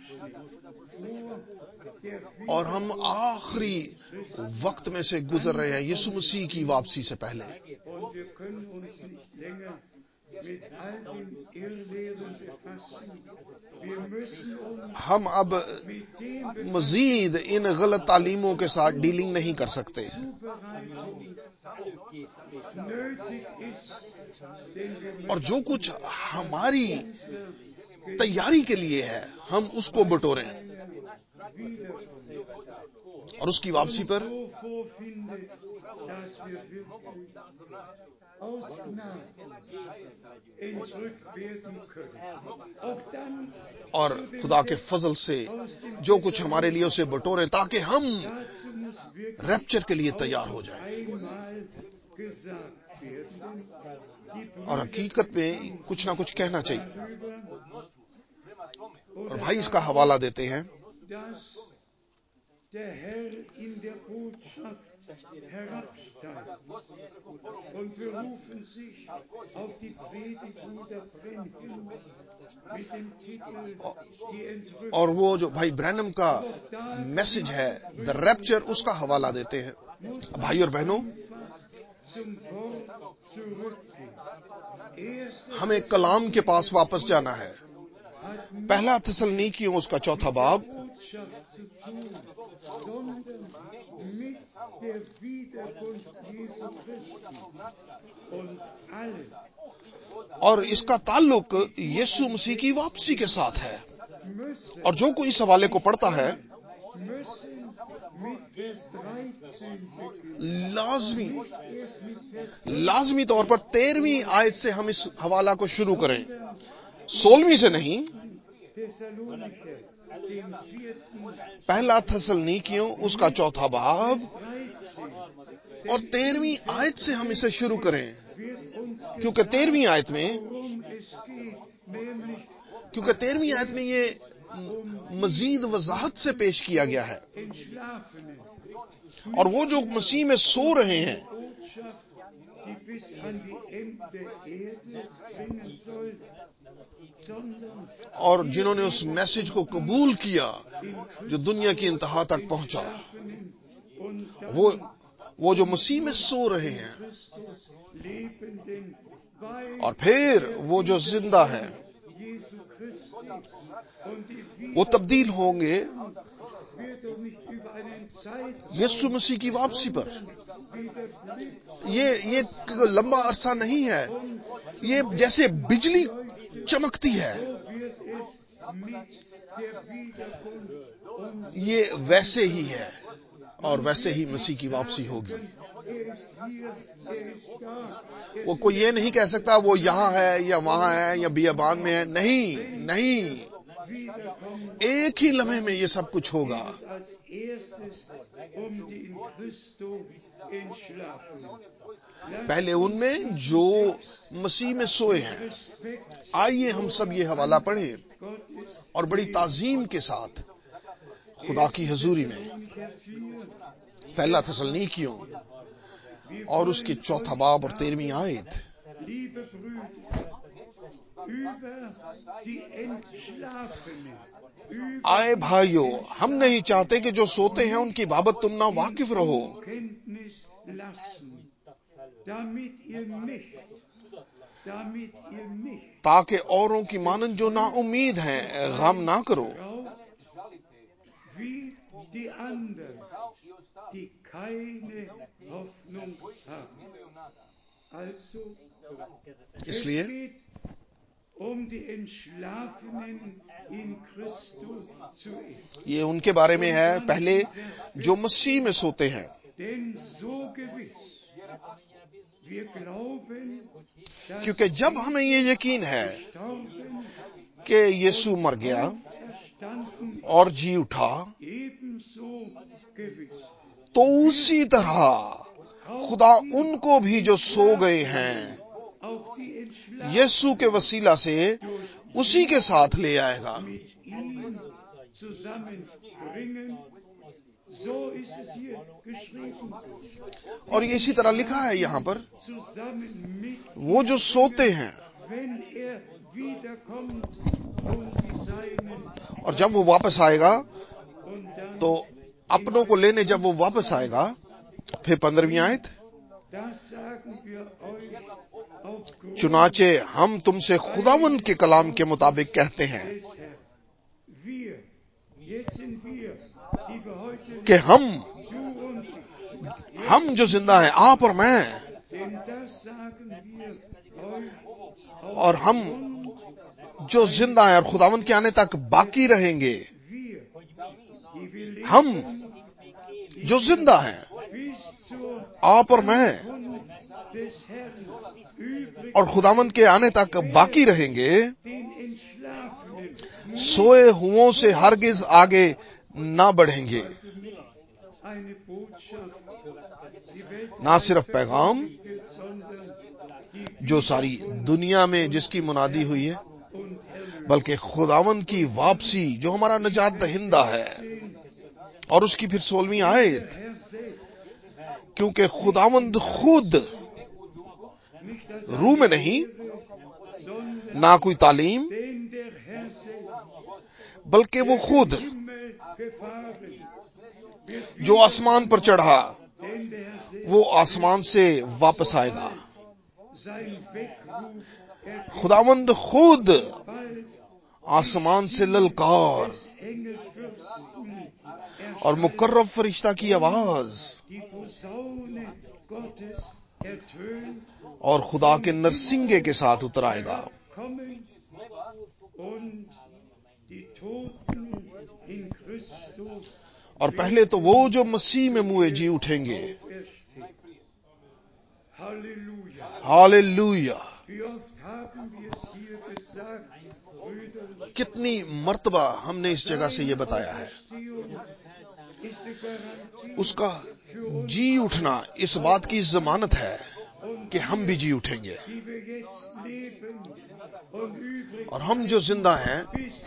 اور ہم آخری وقت میں سے گزر رہے ہیں یسوع مسیح کی واپسی سے پہلے. Und wir können uns nicht länger mit all den Irrlehren befassen. Wir müssen uns ہم اب mit dem befassen, مزید ان غلط تعلیموں کے ساتھ ڈیلنگ نہیں کر سکتے. Zubereitung nötig ist, denn wir اور جو möchten کچھ ہماری تیاری کے لیے ہے ہم اس کو بٹوریں اور اس کی واپسی پر so vorfindet, dass wir wirklich aus Gnade entrückt werden können. Auch dann اور خدا کے فضل سے جو کچھ ہمارے لیے اسے بٹوریں تاکہ ہم dazu muss wirklich ریپچر کے لیے تیار ہو جائیں. einmal gesagt werden. Die اور حقیقت میں کچھ نہ کچھ کہنا چاہیے. اور بھائی اس کا حوالہ دیتے ہیں dass der Herr in der Botschaft herabsteigt und berufen sich auf die Predigt Bruder Brenhims mit dem Titel Die Entrückung. اور وہ جو بھائی برینم کا میسج ہے دا ریپچر اس کا حوالہ دیتے ہیں. بھائی اور بہنوں Zum Wort zurückgehen. ہمیں کلام کے پاس واپس جانا ہے. پہلا تسلنیکیوں اس کا 4 باب Botschaft zu tun, sondern mit der Wiederkunft Jesu Christi. Und alle اور اس کا تعلق یسوع مسیح کی واپسی کے ساتھ ہے. müssen اور جو کوئی اس حوالے کو پڑھتا ہے mit Vers 13 beginnen. Erst mit Vers لازمی طور پر 13ویں آیت سے ہم اس حوالہ کو شروع کریں، 16ویں سے نہیں. Thessalonicher, den 4. پہلا تسلنیکیوں اس کا 4 باب 13 اور 13ویں آیت سے ہم اسے شروع کریں، wird uns کیونکہ 13ویں آیت میں worum es geht, nämlich کیونکہ 13ویں آیت میں یہ مزید وضاحت سے پیش کیا گیا ہے. Entschlafenen. اور وہ جو مسیح میں سو رہے ہیں Botschaft, die bis an die Ende der Erde bringen soll, sondern اور جنہوں نے اس میسج کو قبول کیا جو دنیا کی انتہا تک پہنچا، und وہ جو مسیح میں سو رہے ہیں Christus lebenden bei اور پھر وہ جو زندہ ہے Jesu Christi. Und die وہ تبدیل ہوں گے wird doch nicht über einen Zeitraum یسوع مسیح کی واپسی پر. wie der Blitz یہ لمبا عرصہ نہیں ہے، یہ جیسے بجلی چمکتی ہے wird es mit der Wiederkunft und یہ ویسے ہی ہے اور ویسے ہی مسیح کی واپسی ہوگی. ist hier, ist da. وہ کوئی یہ نہیں کہہ سکتا وہ یہاں ہے یا وہاں ہے یا بیابان میں ہے. نہیں، ایک ہی لمحے میں یہ سب کچھ ہوگا. Als erstes die in Christo entschlafenen. پہلے ان میں جو مسیح میں سوئے ہیں. آئیے ہم سب یہ حوالہ پڑھیں اور بڑی تعظیم کے ساتھ خدا کی حضوری میں پہلا تسلنیکیوں اور اس کے 4 باب اور 13ویں آیت. Liebe Brüder, über die Entschlafenen, آئے بھائیو، ہم نہیں چاہتے کہ جو سوتے ہیں ان کی بابت تم نہ واقف رہو، Kenntnis lassen, damit ihr nicht تاکہ اوروں کی مانند جو نا امید ہیں غم نہ کرو، wie die anderen, die keine Hoffnung haben. Also, اس لیے geht die Entschlafenen in Christo zuerst. یہ ان کے بارے میں ہے پہلے جو مسیح میں سوتے ہیں. Denn so gewiss, wir glauben, dass کیونکہ جب ہمیں یہ یقین ہے gestorben کہ یسوع مر گیا اور جی اٹھا، تو اسی طرح خدا ان کو بھی جو سو گئے ہیں یسوع کے وسیلہ سے اسی کے ساتھ لے آئے گا۔ اور یہ اسی طرح لکھا ہے یہاں پر، وہ جو سوتے ہیں اور جب وہ واپس آئے گا تو اپنوں کو لینے جب وہ واپس آئے گا، پھر 15ویں آیت، چنانچہ ہم تم سے خداوند کے کلام کے مطابق کہتے ہیں کہ ہم جو زندہ ہیں، آپ اور میں، اور ہم جو زندہ ہیں اور خداوند کے آنے تک باقی رہیں گے، ہم جو زندہ ہیں، آپ اور میں، اور خداوند کے آنے تک باقی رہیں گے، سوئے ہوں سے ہرگز آگے نہ بڑھیں گے۔ نہ صرف پیغام جو ساری دنیا میں جس کی منادی ہوئی ہے، بلکہ خداوند کی واپسی جو ہمارا نجات دہندہ ہے، اور اس کی پھر 16ویں آیت، کیونکہ خداوند خود روح میں نہیں، نہ کوئی تعلیم، بلکہ وہ خود جو آسمان پر چڑھا، وہ آسمان سے واپس آئے گا۔ خداوند خود آسمان سے للکار اور مقرب فرشتہ کی آواز اور خدا کے نرسنگے کے ساتھ اتر آئے گا، اور پہلے تو وہ جو مسیح میں موئے جی اٹھیں گے۔ ہاللویا! کتنی مرتبہ ہم نے اس جگہ سے یہ بتایا ہے، اس کا جی اٹھنا اس بات کی ضمانت ہے کہ ہم بھی جی اٹھیں گے، اور ہم جو زندہ ہیں،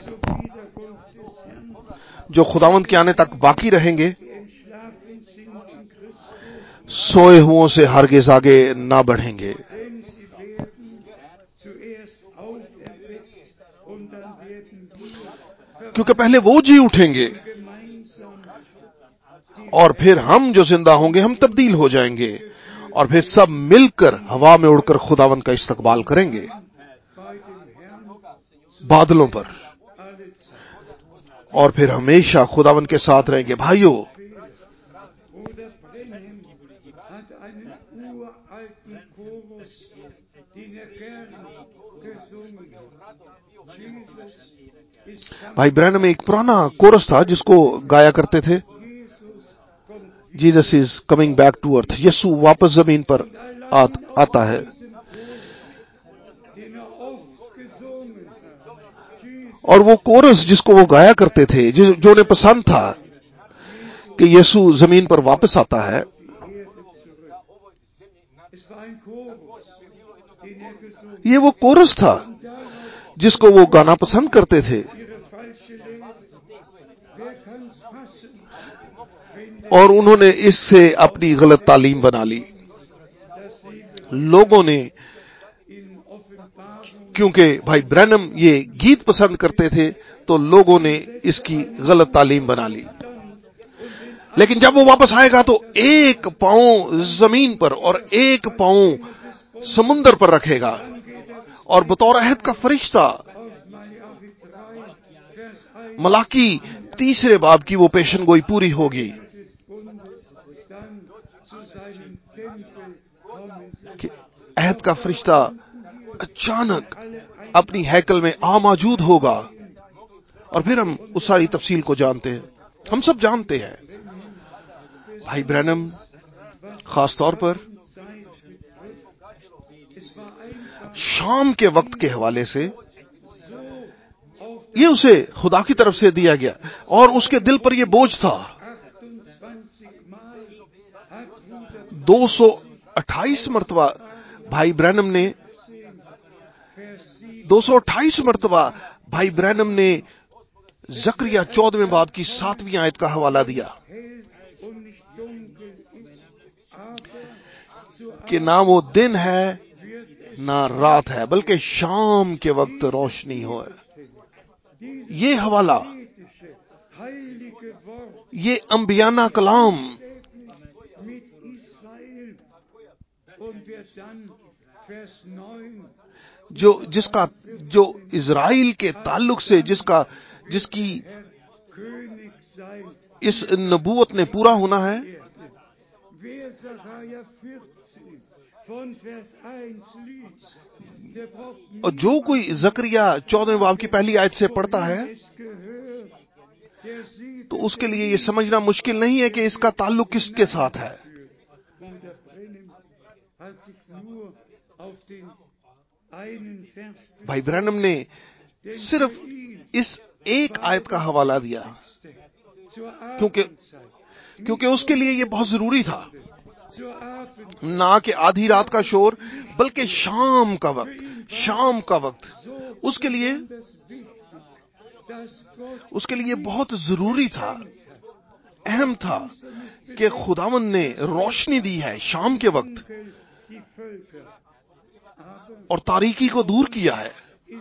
جو خداوند کے آنے تک باقی رہیں گے، سوئے ہوں سے ہرگز آگے نہ بڑھیں گے۔ کیونکہ پہلے وہ جی اٹھیں گے، اور پھر ہم جو زندہ ہوں گے ہم تبدیل ہو جائیں گے، اور پھر سب مل کر ہوا میں اڑ کر خداوند کا استقبال کریں گے بادلوں پر، اور پھر ہمیشہ خداوند کے ساتھ رہیں گے۔ بھائیو، بھائی برینم میں ایک پرانا کورس تھا جس کو گایا کرتے تھے، Jesus is coming back to earth, یسوع واپس زمین پر آتا ہے۔ اور وہ کورس جس کو وہ گایا کرتے تھے، جو انہیں پسند تھا کہ یسوع زمین پر واپس آتا ہے، یہ وہ کورس تھا جس کو وہ گانا پسند کرتے تھے، اور انہوں نے اس سے اپنی غلط تعلیم بنا لی۔ لوگوں نے، کیونکہ بھائی برینم یہ گیت پسند کرتے تھے تو لوگوں نے اس کی غلط تعلیم بنا لی، لیکن جب وہ واپس آئے گا تو ایک پاؤں زمین پر اور ایک پاؤں سمندر پر رکھے گا، اور بطور عہد کا فرشتہ ملاکی 3 باب کی وہ پیشن گوئی پوری ہوگی کہ عہد کا فرشتہ اچانک اپنی ہیکل میں موجود ہوگا، اور پھر ہم اس ساری تفصیل کو جانتے ہیں، ہم سب جانتے ہیں۔ بھائی برینم خاص طور پر شام کے وقت کے حوالے سے یہ اسے خدا کی طرف سے دیا گیا اور اس کے دل پر یہ بوجھ تھا. 228 مرتبہ بھائی برینم نے زکریا 14 باب کی 7ویں آیت کا حوالہ دیا کہ نہ وہ دن ہے نہ رات ہے بلکہ شام کے وقت روشنی ہو. یہ حوالہ، یہ انبیانہ کلام جو اسرائیل کے تعلق سے جس کی اس نبوت نے پورا ہونا ہے. اور جو کوئی زکریا 14 باب کی پہلی آیت سے پڑھتا ہے تو اس کے لیے یہ سمجھنا مشکل نہیں ہے کہ اس کا تعلق کس کے ساتھ ہے. بھائی برینم نے صرف اس ایک آیت کا حوالہ دیا کیونکہ اس کے لیے یہ بہت ضروری تھا. نہ کہ آدھی رات کا شور بلکہ شام کا وقت اس کے لیے بہت ضروری تھا، اہم تھا کہ خداوند نے روشنی دی ہے شام کے وقت اور تاریکی کو دور کیا ہے.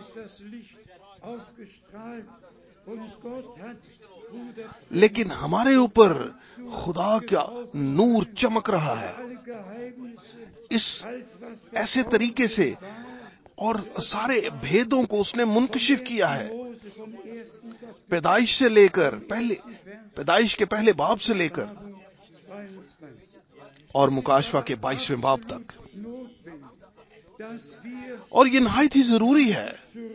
لیکن ہمارے اوپر خدا کا نور چمک رہا ہے اس ایسے طریقے سے، اور سارے بھیدوں کو اس نے منکشف کیا ہے پیدائش کے پہلے باب سے لے کر اور مکاشفہ کے 22ویں باب تک. اور یہ نہایت ہی ضروری ہے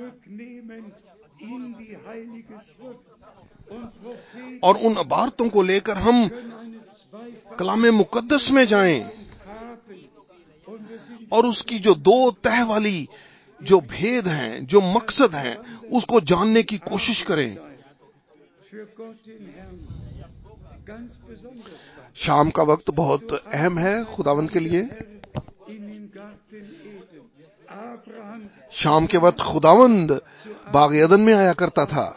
اور ان عبارتوں کو لے کر ہم کلام مقدس میں جائیں اور اس کی جو دو تہ والی جو بھید ہیں، جو مقصد ہیں، اس کو جاننے کی کوشش کریں. شام کا وقت بہت اہم ہے خداوند کے لیے. شام کے وقت خداوند باغ عدن میں آیا کرتا تھا.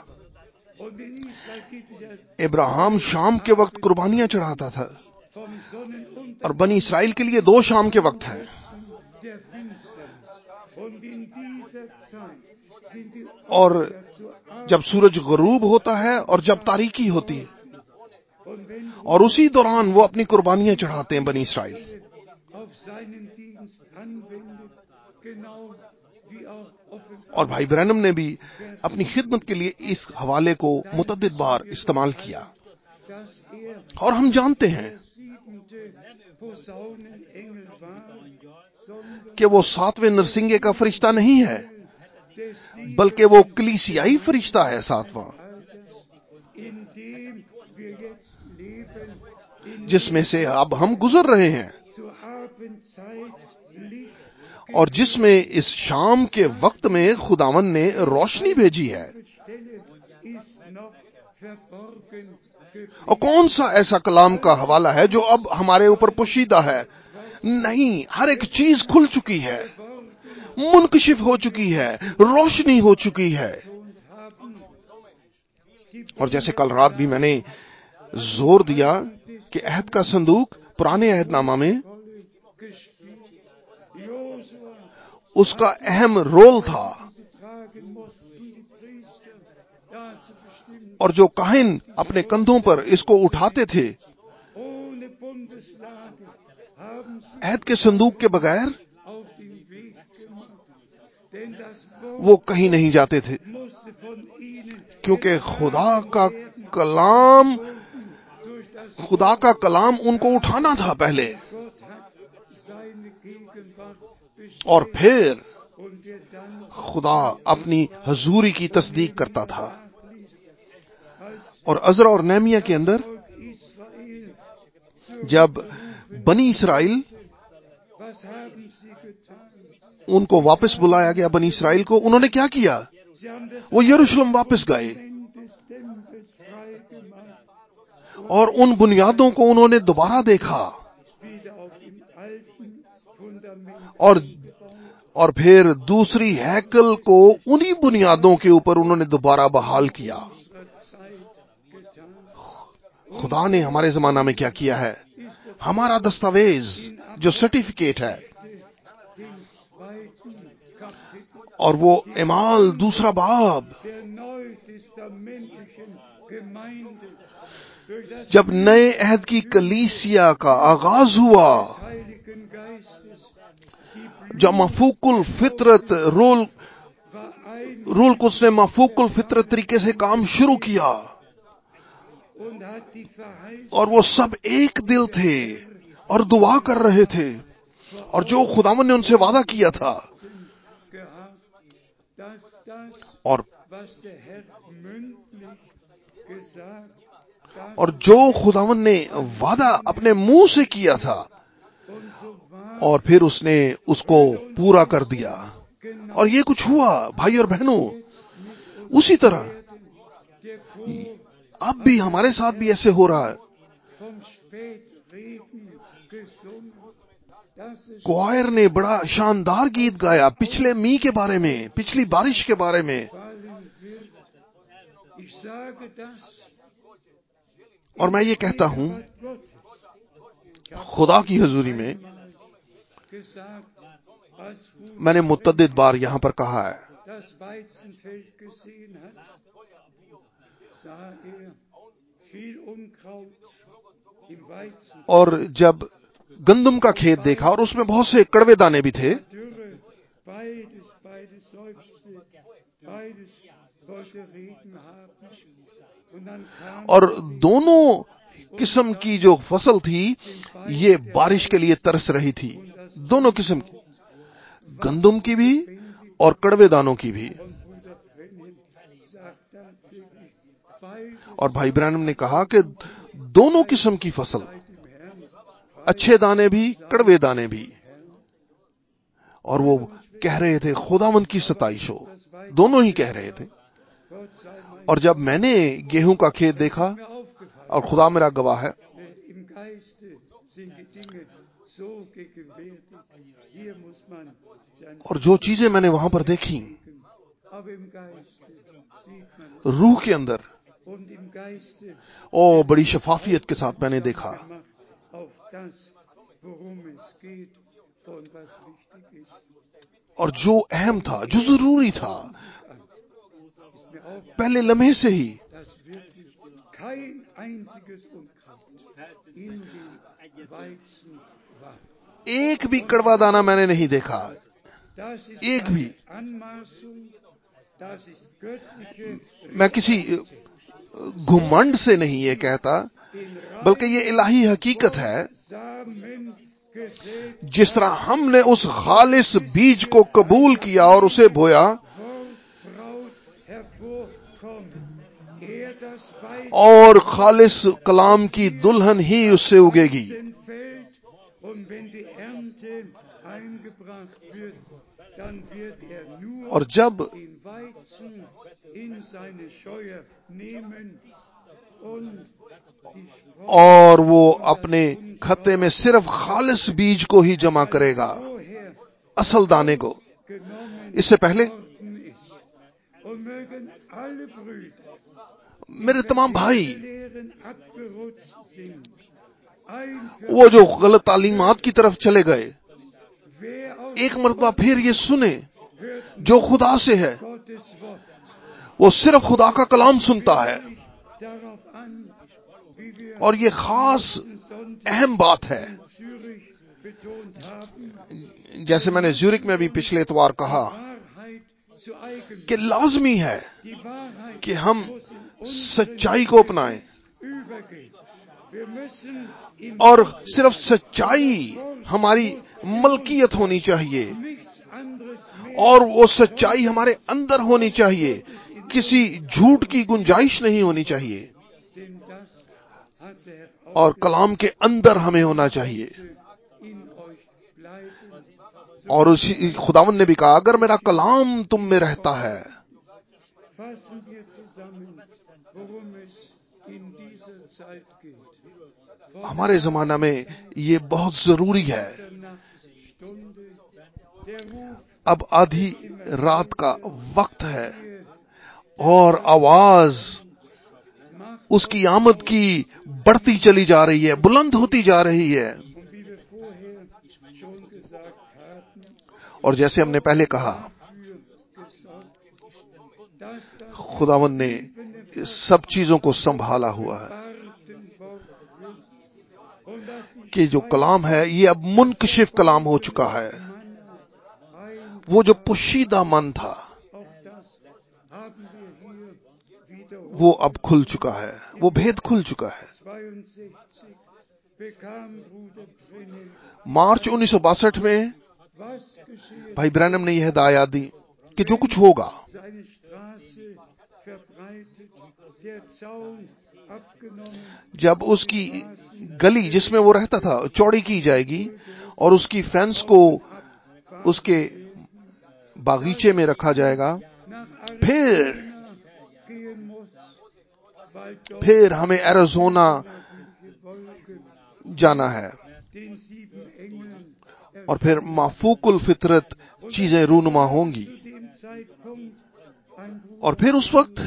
ابراہیم شام کے وقت قربانیاں چڑھاتا تھا اور بنی اسرائیل کے لیے 2 شام کے وقت ہیں. اور جب سورج غروب ہوتا ہے اور جب تاریکی ہوتی ہے اور اسی دوران وہ اپنی قربانیاں چڑھاتے ہیں بنی اسرائیل. اور بھائی برینم نے بھی اپنی خدمت کے لیے اس حوالے کو متعدد بار استعمال کیا. اور ہم جانتے ہیں کہ وہ 7ویں نرسنگے کا فرشتہ نہیں ہے بلکہ وہ کلیسیائی فرشتہ ہے 7واں، جس میں سے اب ہم گزر رہے ہیں اور جس میں اس شام کے وقت میں خداوند نے روشنی بھیجی ہے. اور کون سا ایسا کلام کا حوالہ ہے جو اب ہمارے اوپر پوشیدہ ہے؟ نہیں، ہر ایک چیز کھل چکی ہے، منکشف ہو چکی ہے، روشنی ہو چکی ہے. اور جیسے کل رات بھی میں نے زور دیا کہ عہد کا صندوق پرانے عہد نامہ میں اس کا اہم رول تھا اور جو کاہن اپنے کندھوں پر اس کو اٹھاتے تھے عہد کے صندوق کے بغیر وہ کہیں نہیں جاتے تھے، کیونکہ خدا کا کلام ان کو اٹھانا تھا پہلے اور پھر خدا اپنی حضوری کی تصدیق کرتا تھا. اور عزرا اور نہمیہ کے اندر جب بنی اسرائیل ان کو واپس بلایا گیا، بنی اسرائیل کو، انہوں نے کیا کیا؟ وہ یروشلم واپس گئے اور ان بنیادوں کو انہوں نے دوبارہ دیکھا اور پھر دوسری ہیکل کو انہی بنیادوں کے اوپر انہوں نے دوبارہ بحال کیا. خدا نے ہمارے زمانہ میں کیا کیا ہے؟ ہمارا دستاویز جو سرٹیفکیٹ ہے، اور وہ اعمال دوسرا باب، جب نئے عہد کی کلیسیا کا آغاز ہوا، جب مفوق الفطرت رول کو اس نے مفوق الفطرت طریقے سے کام شروع کیا، اور وہ سب ایک دل تھے اور دعا کر رہے تھے، اور جو خداوند نے ان سے وعدہ کیا تھا، اور جو خداوند نے وعدہ اپنے منہ سے کیا تھا، اور پھر اس نے اس کو پورا کر دیا. اور یہ کچھ ہوا بھائی اور بہنوں. اسی طرح اب بھی ہمارے ساتھ بھی ایسے ہو رہا ہے. کوائر نے بڑا شاندار گیت گایا پچھلے می کے بارے میں، پچھلی بارش کے بارے میں، اور میں یہ کہتا ہوں خدا کی حضوری میں، میں نے متعدد بار یہاں پر کہا ہے، اور جب گندم کا کھیت دیکھا اور اس میں بہت سے کڑوے دانے بھی تھے، اور دونوں قسم کی جو فصل تھی یہ بارش کے لیے ترس رہی تھی، دونوں قسم کی، گندم کی بھی اور کڑوے دانوں کی بھی. اور بھائی برانم نے کہا کہ دونوں قسم کی فصل، اچھے دانے بھی کڑوے دانے بھی، اور وہ کہہ رہے تھے خداوند کی ستائش ہو، دونوں ہی کہہ رہے تھے. اور جب میں نے گیہوں کا کھیت دیکھا، اور خدا میرا گواہ ہے، اور جو چیزیں میں نے وہاں پر دیکھی روح کے اندر، او بڑی شفافیت کے ساتھ میں نے دیکھا، اور جو اہم تھا، جو ضروری تھا، پہلے لمحے سے ہی ایک بھی کڑوا دانہ میں نے نہیں دیکھا، ایک بھی. میں کسی گھمنڈ سے نہیں یہ کہتا، بلکہ یہ الہی حقیقت ہے. جس طرح ہم نے اس خالص بیج کو قبول کیا اور اسے بویا، اور خالص کلام کی دلہن ہی اس سے اگے گی. اور جب اور وہ اپنے کھتے میں صرف خالص بیج کو ہی جمع کرے گا، اصل دانے کو. اس سے پہلے میرے تمام بھائی وہ جو غلط تعلیمات کی طرف چلے گئے، ایک مرتبہ پھر یہ سنیں، جو خدا سے ہے وہ صرف خدا کا کلام سنتا ہے. اور یہ خاص اہم بات ہے، جیسے میں نے زیورک میں بھی پچھلے اتوار کہا کہ لازمی ہے کہ ہم سچائی کو اپنائیں، اور صرف سچائی ہماری ملکیت ہونی چاہیے، اور وہ سچائی ہمارے اندر ہونی چاہیے، کسی جھوٹ کی گنجائش نہیں ہونی چاہیے، اور کلام کے اندر ہمیں ہونا چاہیے. اور اسی خداوند نے بھی کہا اگر میرا کلام تم میں رہتا ہے ہمارے زمانہ میں یہ بہت ضروری ہے. اب آدھی رات کا وقت ہے اور آواز اس کی آمد کی بڑھتی چلی جا رہی ہے، بلند ہوتی جا رہی ہے. اور جیسے ہم نے پہلے کہا، خداوند نے سب چیزوں کو سنبھالا ہوا ہے کہ جو کلام ہے یہ اب منکشف کلام ہو چکا ہے. وہ جو پوشیدہ من تھا وہ اب کھل چکا ہے، وہ بھید کھل چکا ہے. مارچ 1962 میں بھائی برینم نے یہ ہدایت دی کہ جو کچھ ہوگا جب اس کی گلی جس میں وہ رہتا تھا چوڑی کی جائے گی اور اس کی فینس کو اس کے باغیچے میں رکھا جائے گا، پھر ہمیں ایریزونا جانا ہے اور پھر مافوق الفطرت چیزیں رونما ہوں گی. اور پھر اس وقت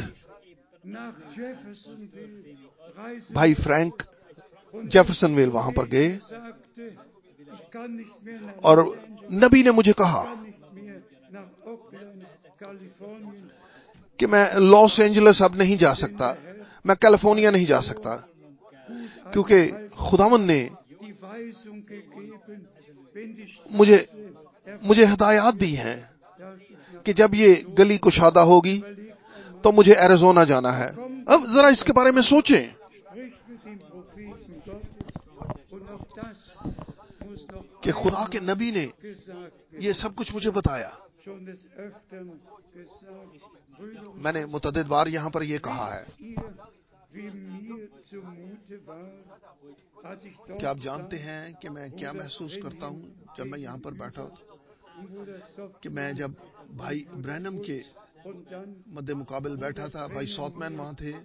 بھائی فرینک جیفرسن ویل وہاں پر گئے اور نبی نے مجھے کہا کہ میں لاس اینجلس اب نہیں جا سکتا، میں کیلیفورنیا نہیں جا سکتا، کیونکہ خداوند نے مجھے ہدایات دی ہیں کہ جب یہ گلی کشادہ ہوگی تو مجھے ایریزونا جانا ہے. اب ذرا اس کے بارے میں سوچیں. کہ خدا کے نبی نے یہ سب کچھ مجھے بتایا. میں نے متعدد بار یہاں پر یہ کہا ہے کہ آپ جانتے ہیں کہ میں کیا محسوس کرتا ہوں جب میں یہاں پر بیٹھا ہوں، کہ میں جب بھائی برینم کے مد مقابل بیٹھا تھا، بھائی ساؤتھ مین وہاں تھے،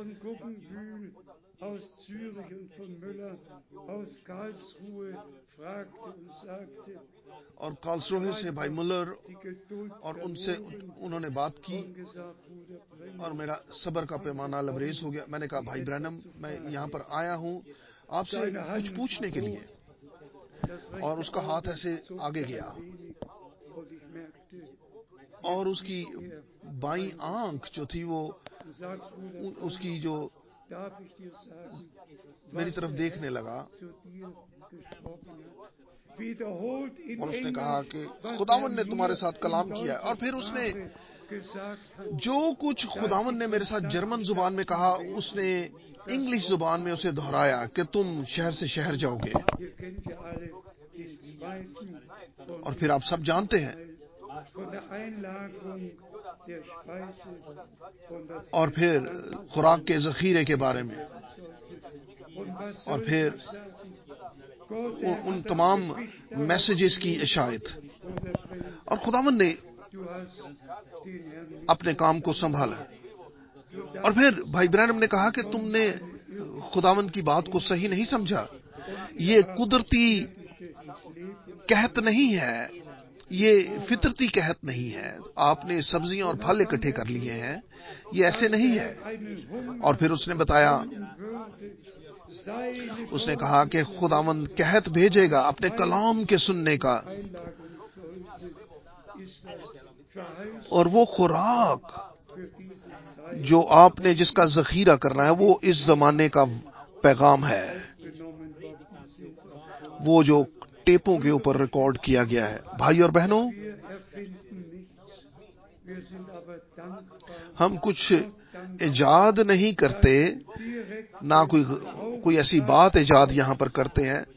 اور کارلسروہے سے بھائی ملر، اور انہوں نے بات کی اور میرا صبر کا پیمانہ لبریز ہو گیا. میں نے کہا بھائی برینم میں یہاں پر آیا ہوں آپ سے کچھ پوچھنے کے لیے، اور اس کا ہاتھ ایسے آگے گیا اور اس کی بائیں آنکھ جو تھی وہ اس کی جو میری طرف دیکھنے لگا اور اس نے کہا کہ خداوند نے تمہارے ساتھ کلام کیا ہے. اور پھر اس نے جو کچھ خداوند نے میرے ساتھ جرمن زبان میں کہا اس نے انگلش زبان میں اسے دہرایا کہ تم شہر سے شہر جاؤ گے. اور پھر آپ سب جانتے ہیں، اور پھر خوراک کے ذخیرے کے بارے میں، اور پھر ان تمام میسیجز کی اشاعت. اور خداوند نے اپنے کام کو سنبھالا. اور پھر بھائی برینم نے کہا کہ تم نے خداوند کی بات کو صحیح نہیں سمجھا، یہ قدرتی قحط نہیں ہے، یہ فطرتی قحط نہیں ہے، آپ نے سبزیاں اور پھل اکٹھے کر لیے ہیں، یہ ایسے نہیں ہے. اور پھر اس نے بتایا، اس نے کہا کہ خداوند قحط بھیجے گا اپنے کلام کے سننے کا، اور وہ خوراک جو آپ نے جس کا ذخیرہ کرنا ہے وہ اس زمانے کا پیغام ہے، وہ جو ٹیپوں کے اوپر ریکارڈ کیا گیا ہے. بھائی اور بہنوں، ہم کچھ ایجاد نہیں کرتے، نہ کوئی ایسی بات ایجاد یہاں پر کرتے ہیں،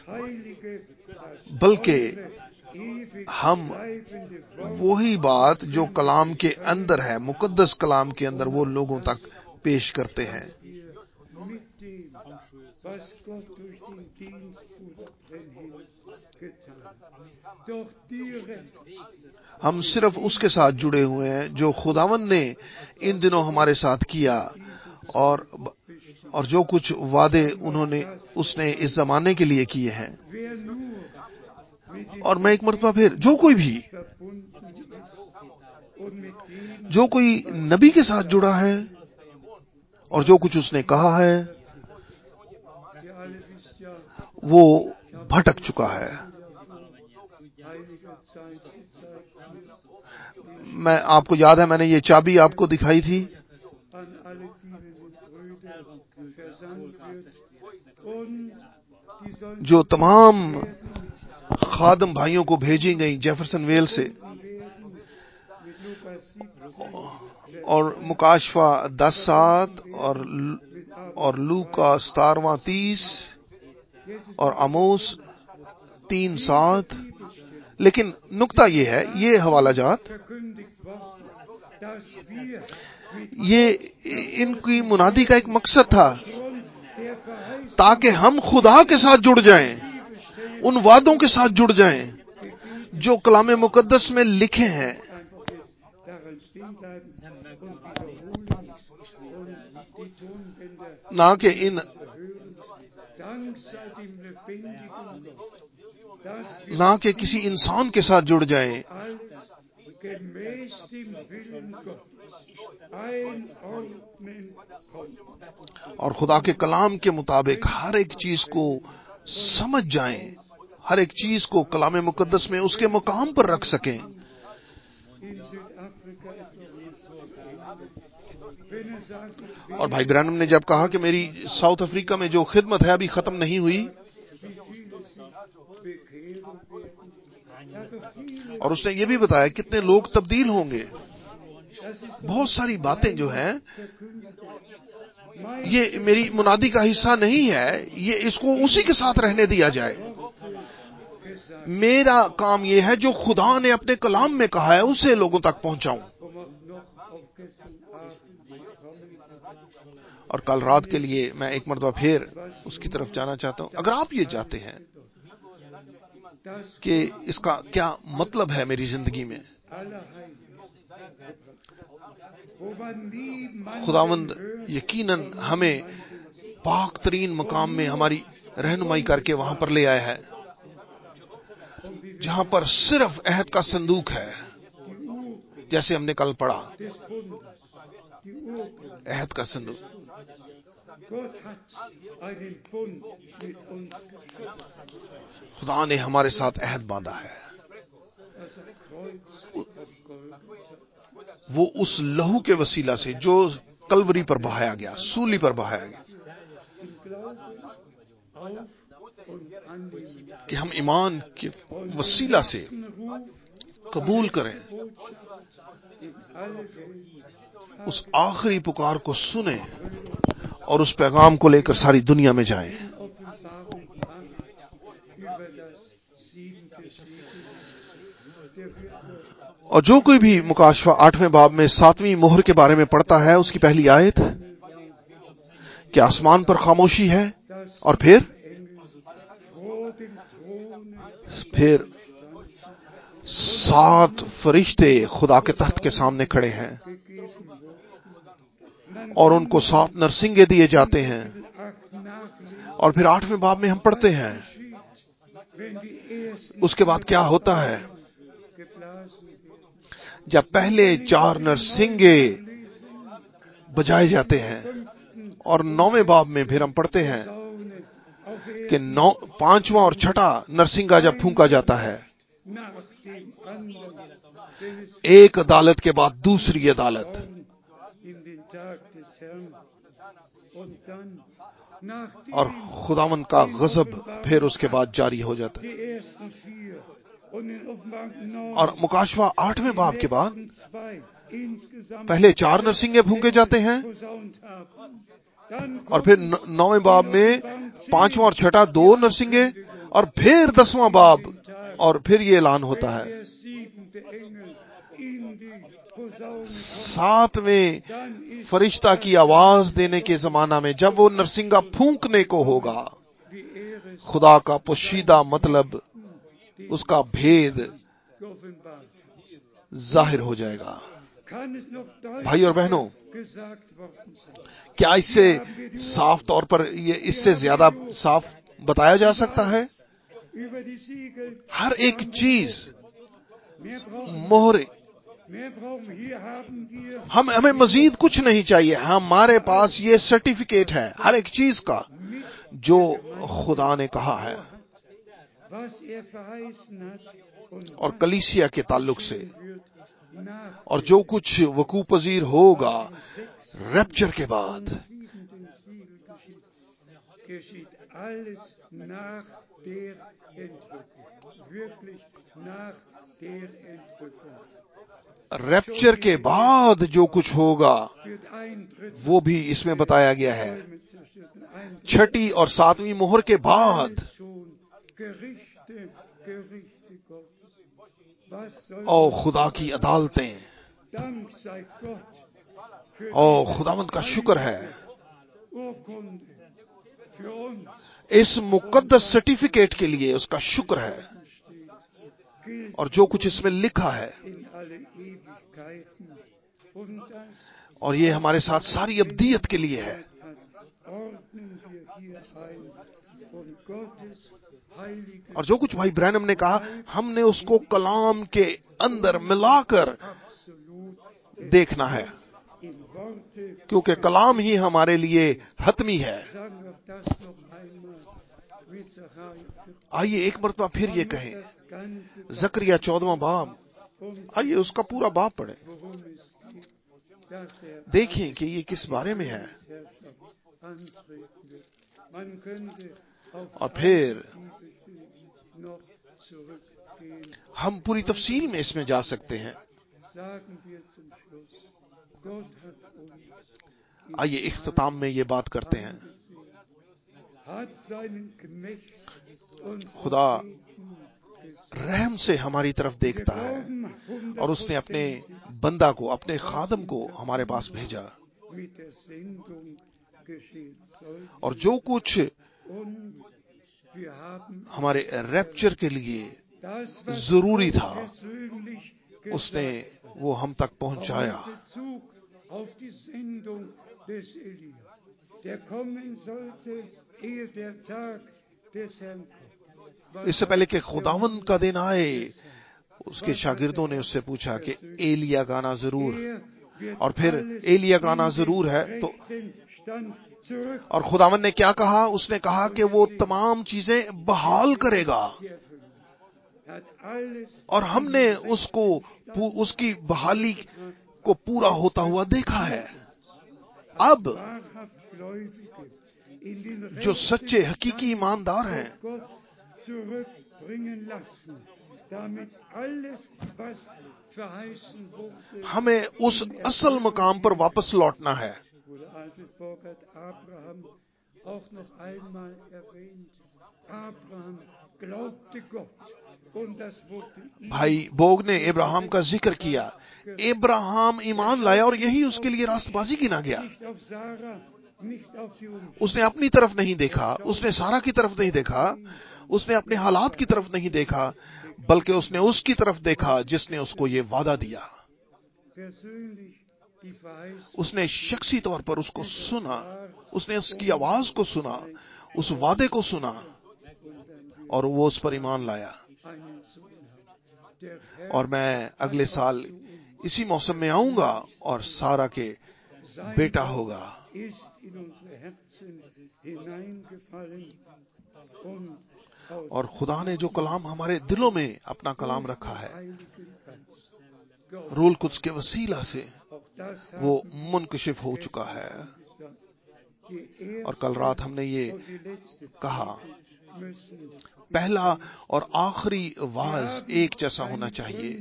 بلکہ ہم وہی بات جو کلام کے اندر ہے، مقدس کلام کے اندر، وہ لوگوں تک پیش کرتے ہیں. ہم صرف اس کے ساتھ جڑے ہوئے ہیں جو خداوند نے ان دنوں ہمارے ساتھ کیا، اور جو کچھ وعدے اس نے اس زمانے کے لیے کیے ہیں. اور میں ایک مرتبہ پھر جو کوئی نبی کے ساتھ جڑا ہے اور جو کچھ اس نے کہا ہے وہ بھٹک چکا ہے. میں آپ کو یاد ہے میں نے یہ چابی آپ کو دکھائی تھی جو تمام خادم بھائیوں کو بھیجی گئی جیفرسن ویل سے، اور مکاشفہ 10:7 اور لوکا 17:30 اور آموس 3:7. لیکن نقطہ یہ ہے، یہ حوالہ جات یہ ان کی منادی کا ایک مقصد تھا تاکہ ہم خدا کے ساتھ جڑ جائیں، ان وعدوں کے ساتھ جڑ جائیں جو کلام مقدس میں لکھے ہیں، نہ کہ کسی انسان کے ساتھ جڑ جائیں. اور خدا کے کلام کے مطابق ہر ایک چیز کو سمجھ جائیں، ہر ایک چیز کو کلام مقدس میں اس کے مقام پر رکھ سکیں. اور بھائی برانم نے جب کہا کہ میری ساؤتھ افریقہ میں جو خدمت ہے ابھی ختم نہیں ہوئی، اور اس نے یہ بھی بتایا کتنے لوگ تبدیل ہوں گے، بہت ساری باتیں جو ہیں یہ میری منادی کا حصہ نہیں ہے، یہ اس کو اسی کے ساتھ رہنے دیا جائے. میرا کام یہ ہے جو خدا نے اپنے کلام میں کہا ہے اسے لوگوں تک پہنچاؤں. اور کل رات کے لیے میں ایک مرتبہ پھر اس کی طرف جانا چاہتا ہوں. اگر آپ یہ چاہتے ہیں کہ اس کا کیا مطلب ہے میری زندگی میں، خداوند یقیناً ہمیں پاک ترین مقام میں ہماری رہنمائی کر کے وہاں پر لے آیا ہے جہاں پر صرف عہد کا صندوق ہے، جیسے ہم نے کل پڑھا، عہد کا صندوق. خدا نے ہمارے ساتھ عہد باندھا ہے، وہ اس لہو کے وسیلہ سے جو کلوری پر بہایا گیا، سولی پر بہایا گیا، کہ ہم ایمان کے وسیلہ سے قبول کریں، اس آخری پکار کو سنیں اور اس پیغام کو لے کر ساری دنیا میں جائیں. اور جو کوئی بھی مکاشفہ 8ویں باب میں 7ویں مہر کے بارے میں پڑھتا ہے، اس کی پہلی آیت کہ آسمان پر خاموشی ہے، اور پھر 7 فرشتے خدا کے تخت کے سامنے کھڑے ہیں اور ان کو 7 نرسنگے دیے جاتے ہیں. اور پھر 8ویں باب میں ہم پڑھتے ہیں اس کے بعد کیا ہوتا ہے جب پہلے 4 نرسنگے بجائے جاتے ہیں. اور 9ویں باب میں پھر ہم پڑھتے ہیں کہ 5واں اور 6واں نرسنگا جب پھونکا جاتا ہے، ایک عدالت کے بعد دوسری عدالت، اور خداوند کا غضب پھر اس کے بعد جاری ہو جاتا ہے. اور مکاشفہ 8ویں باب کے بعد پہلے 4 نرسنگے پھونکے جاتے ہیں، اور پھر 9ویں باب میں 5واں اور 6واں 2 نرسنگے، اور پھر 10واں باب، اور پھر یہ اعلان ہوتا ہے 7ویں فرشتہ کی آواز دینے کے زمانہ میں جب وہ نرسنگا پھونکنے کو ہوگا، خدا کا پوشیدہ مطلب، اس کا بھید ظاہر ہو جائے گا. بھائی اور بہنوں، کیا اس سے صاف طور پر اس سے زیادہ صاف بتایا جا سکتا ہے؟ ہر ایک چیز مہر، ہمیں مزید کچھ نہیں چاہیے. ہمارے پاس یہ سرٹیفکیٹ ہے ہر ایک چیز کا جو خدا نے کہا ہے، اور کلیسیا کے تعلق سے، اور جو کچھ وقوع پذیر ہوگا ریپچر کے بعد. ریپچر کے بعد جو کچھ ہوگا وہ بھی اس میں بتایا گیا ہے. چھٹی اور ساتویں مہر کے بعد او خدا کی عدالتیں، او خداوند کا شکر ہے اس مقدس سرٹیفکیٹ کے لیے، اس کا شکر ہے. اور جو کچھ اس میں لکھا ہے، اور یہ ہمارے ساتھ ساری ابدیت کے لیے ہے. اور جو کچھ بھائی برینم نے کہا، ہم نے اس کو کلام کے اندر ملا کر دیکھنا ہے، کیونکہ کلام ہی ہمارے لیے حتمی ہے. آئیے ایک مرتبہ پھر یہ کہیں، زکریا 14واں باب، آئیے اس کا پورا باب پڑھیں، دیکھیں کہ یہ کس بارے میں ہے. اور پھر ہم پوری تفصیل میں اس میں جا سکتے ہیں. آئیے اختتام میں یہ بات کرتے ہیں. خدا رحم سے ہماری طرف دیکھتا ہے، اور اس نے اپنے بندہ کو، اپنے خادم کو ہمارے پاس بھیجا، اور جو کچھ ہمارے ریپچر کے لیے ضروری تھا اس نے وہ ہم تک پہنچایا. اس سے پہلے کہ خداوند کا دن آئے، اس کے شاگردوں نے اس سے پوچھا کہ ایلیا کا آنا ضرور، اور پھر ایلیا کا آنا ضرور ہے تو، اور خداوند نے کیا کہا؟ اس نے کہا کہ وہ تمام چیزیں بحال کرے گا، اور ہم نے اس کی بحالی کو پورا ہوتا ہوا دیکھا ہے. اب جو سچے حقیقی ایماندار ہیں، ہمیں اس اصل مقام پر واپس لوٹنا ہے. بھائی بوگ نے ابراہیم کا ذکر کیا. ابراہیم ایمان لایا اور یہی اس کے لیے راست بازی گنا گیا. اس نے اپنی طرف نہیں دیکھا، اس نے سارا کی طرف نہیں دیکھا، اس نے اپنے حالات کی طرف نہیں دیکھا، بلکہ اس نے اس کی طرف دیکھا جس نے اس کو یہ وعدہ دیا. اس نے شخصی طور پر اس کو سنا، اس نے اس کی آواز کو سنا، اس وعدے کو سنا، اور وہ اس پر ایمان لایا. اور میں اگلے سال اسی موسم میں آؤں گا اور سارا کے بیٹا ہوگا. اور خدا نے جو کلام ہمارے دلوں میں اپنا کلام رکھا ہے، روح القدس کے وسیلہ سے وہ منکشف ہو چکا ہے. اور کل رات ہم نے یہ کہا، پہلا اور آخری واعظ ایک جیسا ہونا چاہیے.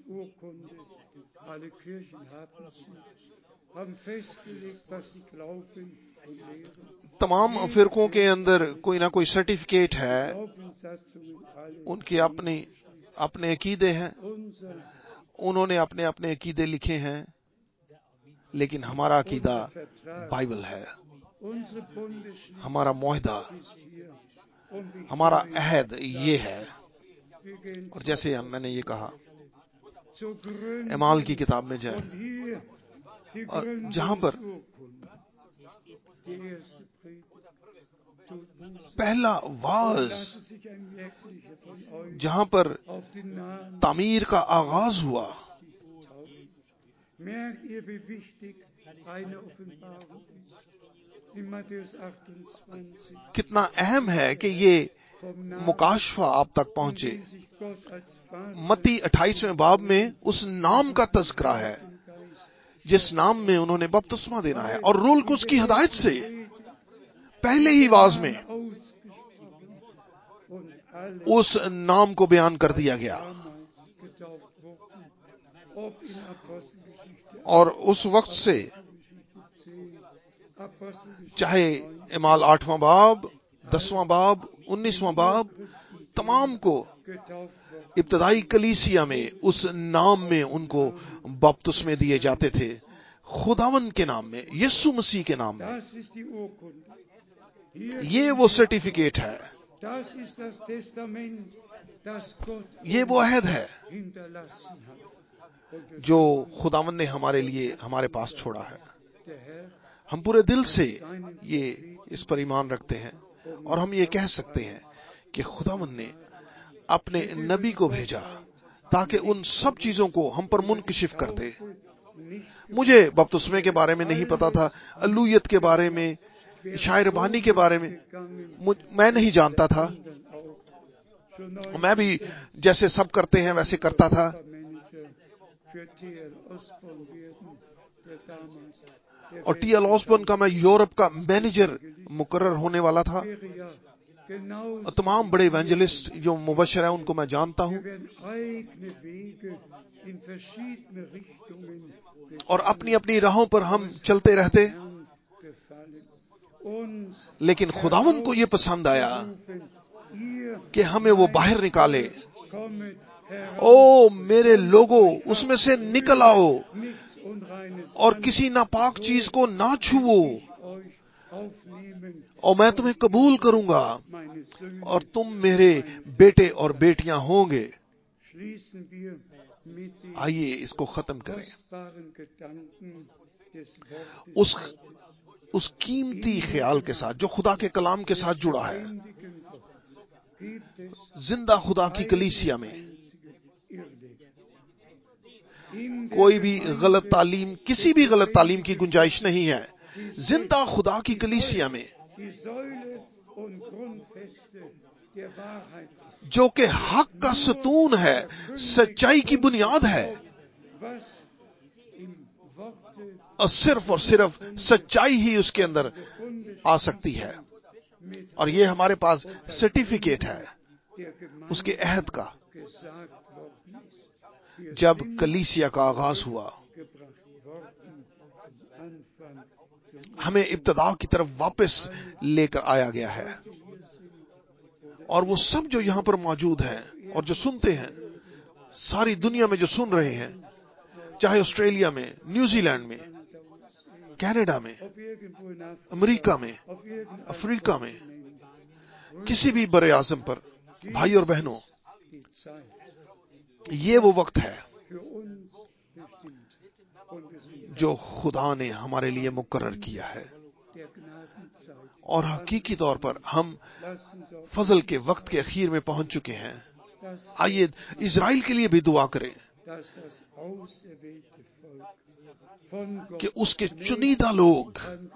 تمام فرقوں کے اندر کوئی نہ کوئی سرٹیفکیٹ ہے، ان کے اپنے عقیدے ہیں، انہوں نے اپنے عقیدے لکھے ہیں، لیکن ہمارا عقیدہ بائبل ہے. ہمارا معاہدہ، ہمارا عہد یہ ہے. اور جیسے میں نے یہ کہا، اعمال کی کتاب میں جائیں اور جہاں پر پہلا واز جہاں پر تعمیر کا آغاز ہوا، کتنا اہم ہے کہ یہ مکاشفہ آپ تک پہنچے۔ متی 28ویں باب میں اس نام کا تذکرہ ہے جس نام میں انہوں نے بپتسمہ دینا ہے، اور روح القدس کی ہدایت سے پہلے ہی واز میں اس نام کو بیان کر دیا گیا، اور اس وقت سے چاہے اعمال 8واں باب، 10واں باب، 19واں باب، تمام کو ابتدائی کلیسیا میں اس نام میں ان کو بپتسمے دیے جاتے تھے، خداوند کے نام میں، یسوع مسیح کے نام میں۔ یہ وہ سرٹیفکیٹ ہے، یہ وہ عہد ہے جو خداوند نے ہمارے لیے ہمارے پاس چھوڑا ہے۔ ہم پورے دل سے یہ اس پر ایمان رکھتے ہیں، اور ہم یہ کہہ سکتے ہیں کہ خداوند نے اپنے نبی کو بھیجا تاکہ ان سب چیزوں کو ہم پر منکشف کر دے۔ مجھے بپتسمے کے بارے میں نہیں پتا تھا، الوہیت کے بارے میں، عشاء ربانی کے بارے میں میں نہیں جانتا تھا، میں بھی جیسے سب کرتے ہیں ویسے کرتا تھا۔ اور ٹی ایل اوسبورن کا میں یورپ کا مینیجر مقرر ہونے والا تھا، تمام بڑے ایونجلسٹ جو مبشر ہیں ان کو میں جانتا ہوں، اور اپنی اپنی راہوں پر ہم چلتے رہتے، لیکن خداوند کو یہ پسند آیا کہ ہمیں وہ باہر نکالے۔ او میرے لوگو، اس میں سے نکل آؤ اور کسی ناپاک چیز کو نہ چھوو، اور میں تمہیں قبول کروں گا اور تم میرے بیٹے اور بیٹیاں ہوں گے۔ آئیے اس کو ختم کریں اس قیمتی خیال کے ساتھ جو خدا کے کلام کے ساتھ جڑا ہے۔ زندہ خدا کی کلیسیا میں کوئی بھی غلط تعلیم، کسی بھی غلط تعلیم کی گنجائش نہیں ہے۔ زندہ خدا کی کلیسیا میں جو کہ حق کا ستون ہے، سچائی کی بنیاد ہے، اور صرف سچائی ہی اس کے اندر آ سکتی ہے، اور یہ ہمارے پاس سرٹیفکیٹ ہے اس کے عہد کا۔ جب کلیسیا کا آغاز ہوا، ہمیں ابتدا کی طرف واپس لے کر آیا گیا ہے، اور وہ سب جو یہاں پر موجود ہیں اور جو سنتے ہیں، ساری دنیا میں جو سن رہے ہیں، چاہے آسٹریلیا میں، نیوزی لینڈ میں، کینیڈا میں، امریکہ میں، افریقہ میں، کسی بھی بر اعظم پر، بھائی اور بہنوں، یہ وہ وقت ہے جو خدا نے ہمارے لیے مقرر کیا ہے، اور حقیقی طور پر ہم فضل کے وقت کے اخیر میں پہنچ چکے ہیں۔ آئیے اسرائیل کے لیے بھی دعا کریں کہ اس کے چنیدہ لوگ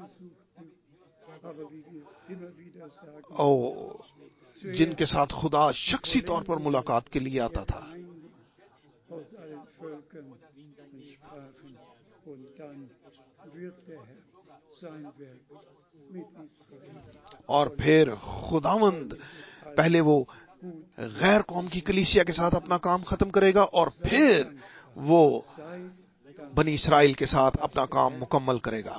جن کے ساتھ خدا شخصی طور پر ملاقات کے لیے آتا تھا، اور پھر خداوند پہلے وہ غیر قوم کی کلیسیا کے ساتھ اپنا کام ختم کرے گا، اور پھر وہ بنی اسرائیل کے ساتھ اپنا کام مکمل کرے گا۔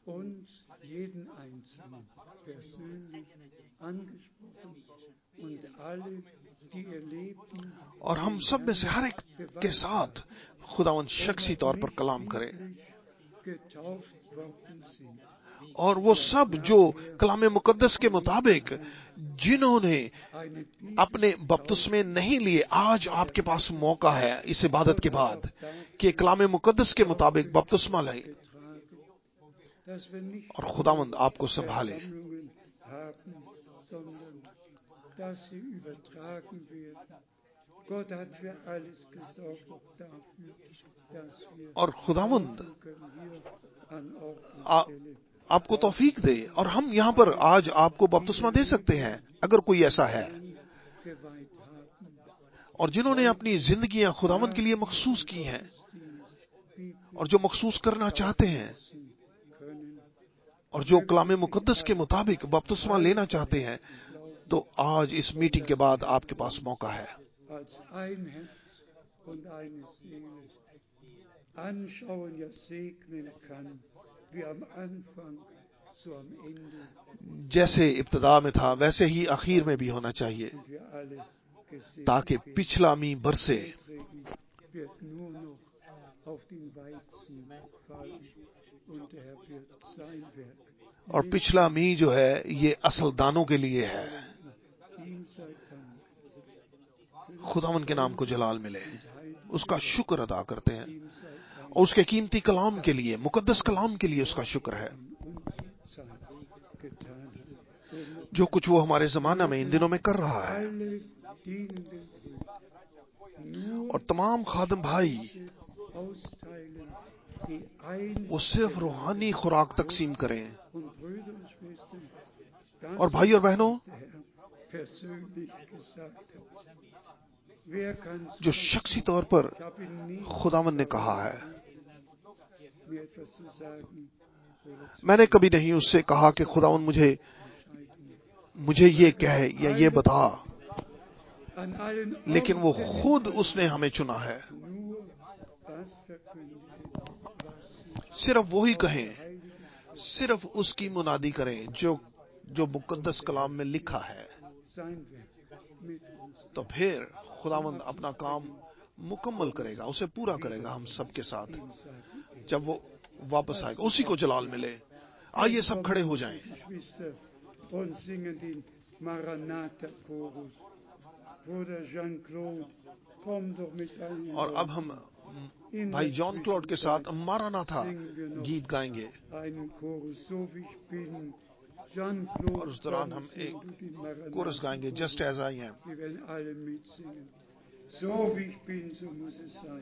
اور ہم سب میں سے ہر ایک کے ساتھ خداوند شخصی طور پر کلام کرے، اور وہ سب جو کلام مقدس کے مطابق جنہوں نے اپنے بپتسمے نہیں لیے، آج آپ کے پاس موقع ہے اس عبادت کے بعد کہ کلام مقدس کے مطابق بپتسمہ لیں اور خداوند آپ کو سنبھالے. اور خداوند آپ کو توفیق دے اور ہم یہاں پر آج آپ کو بپتسمہ دے سکتے ہیں اگر کوئی ایسا ہے، اور جنہوں نے اپنی زندگیاں خداوند کے لیے مخصوص کی ہیں اور جو مخصوص کرنا چاہتے ہیں اور جو کلام مقدس کے مطابق بپتسمہ لینا چاہتے ہیں، تو آج اس میٹنگ کے بعد آپ کے پاس موقع ہے. جیسے ابتدا میں تھا ویسے ہی آخر میں بھی ہونا چاہیے تاکہ پچھلا می برسے اور پچھلا می جو ہے یہ اصل دانوں کے لیے ہے. خداوند کے نام کو جلال ملے، اس کا شکر ادا کرتے ہیں اور اس کے قیمتی کلام کے لیے، مقدس کلام کے لیے اس کا شکر ہے جو کچھ وہ ہمارے زمانہ میں ان دنوں میں کر رہا ہے. اور تمام خادم بھائی وہ صرف روحانی خوراک تقسیم کریں. اور بھائی اور بہنوں، جو شخصی طور پر خداوند نے کہا ہے، میں نے کبھی نہیں اس سے کہا کہ خداوند مجھے یہ کہے یا یہ بتا، لیکن وہ خود اس نے ہمیں چنا ہے. صرف وہی کہیں، صرف اس کی منادی کریں جو مقدس کلام میں لکھا ہے. تو پھر خداوند اپنا کام مکمل کرے گا، اسے پورا کرے گا ہم سب کے ساتھ جب وہ واپس آئے گا. اسی کو جلال ملے. آئیے سب کھڑے ہو جائیں اور اب ہم بھائی جان کلوڈ کے ساتھ ماراناتھا گیت گائیں گے اور اس دوران ہم ایک کورس گائیں گے، just as I am. So wie ich bin, so muss es sein.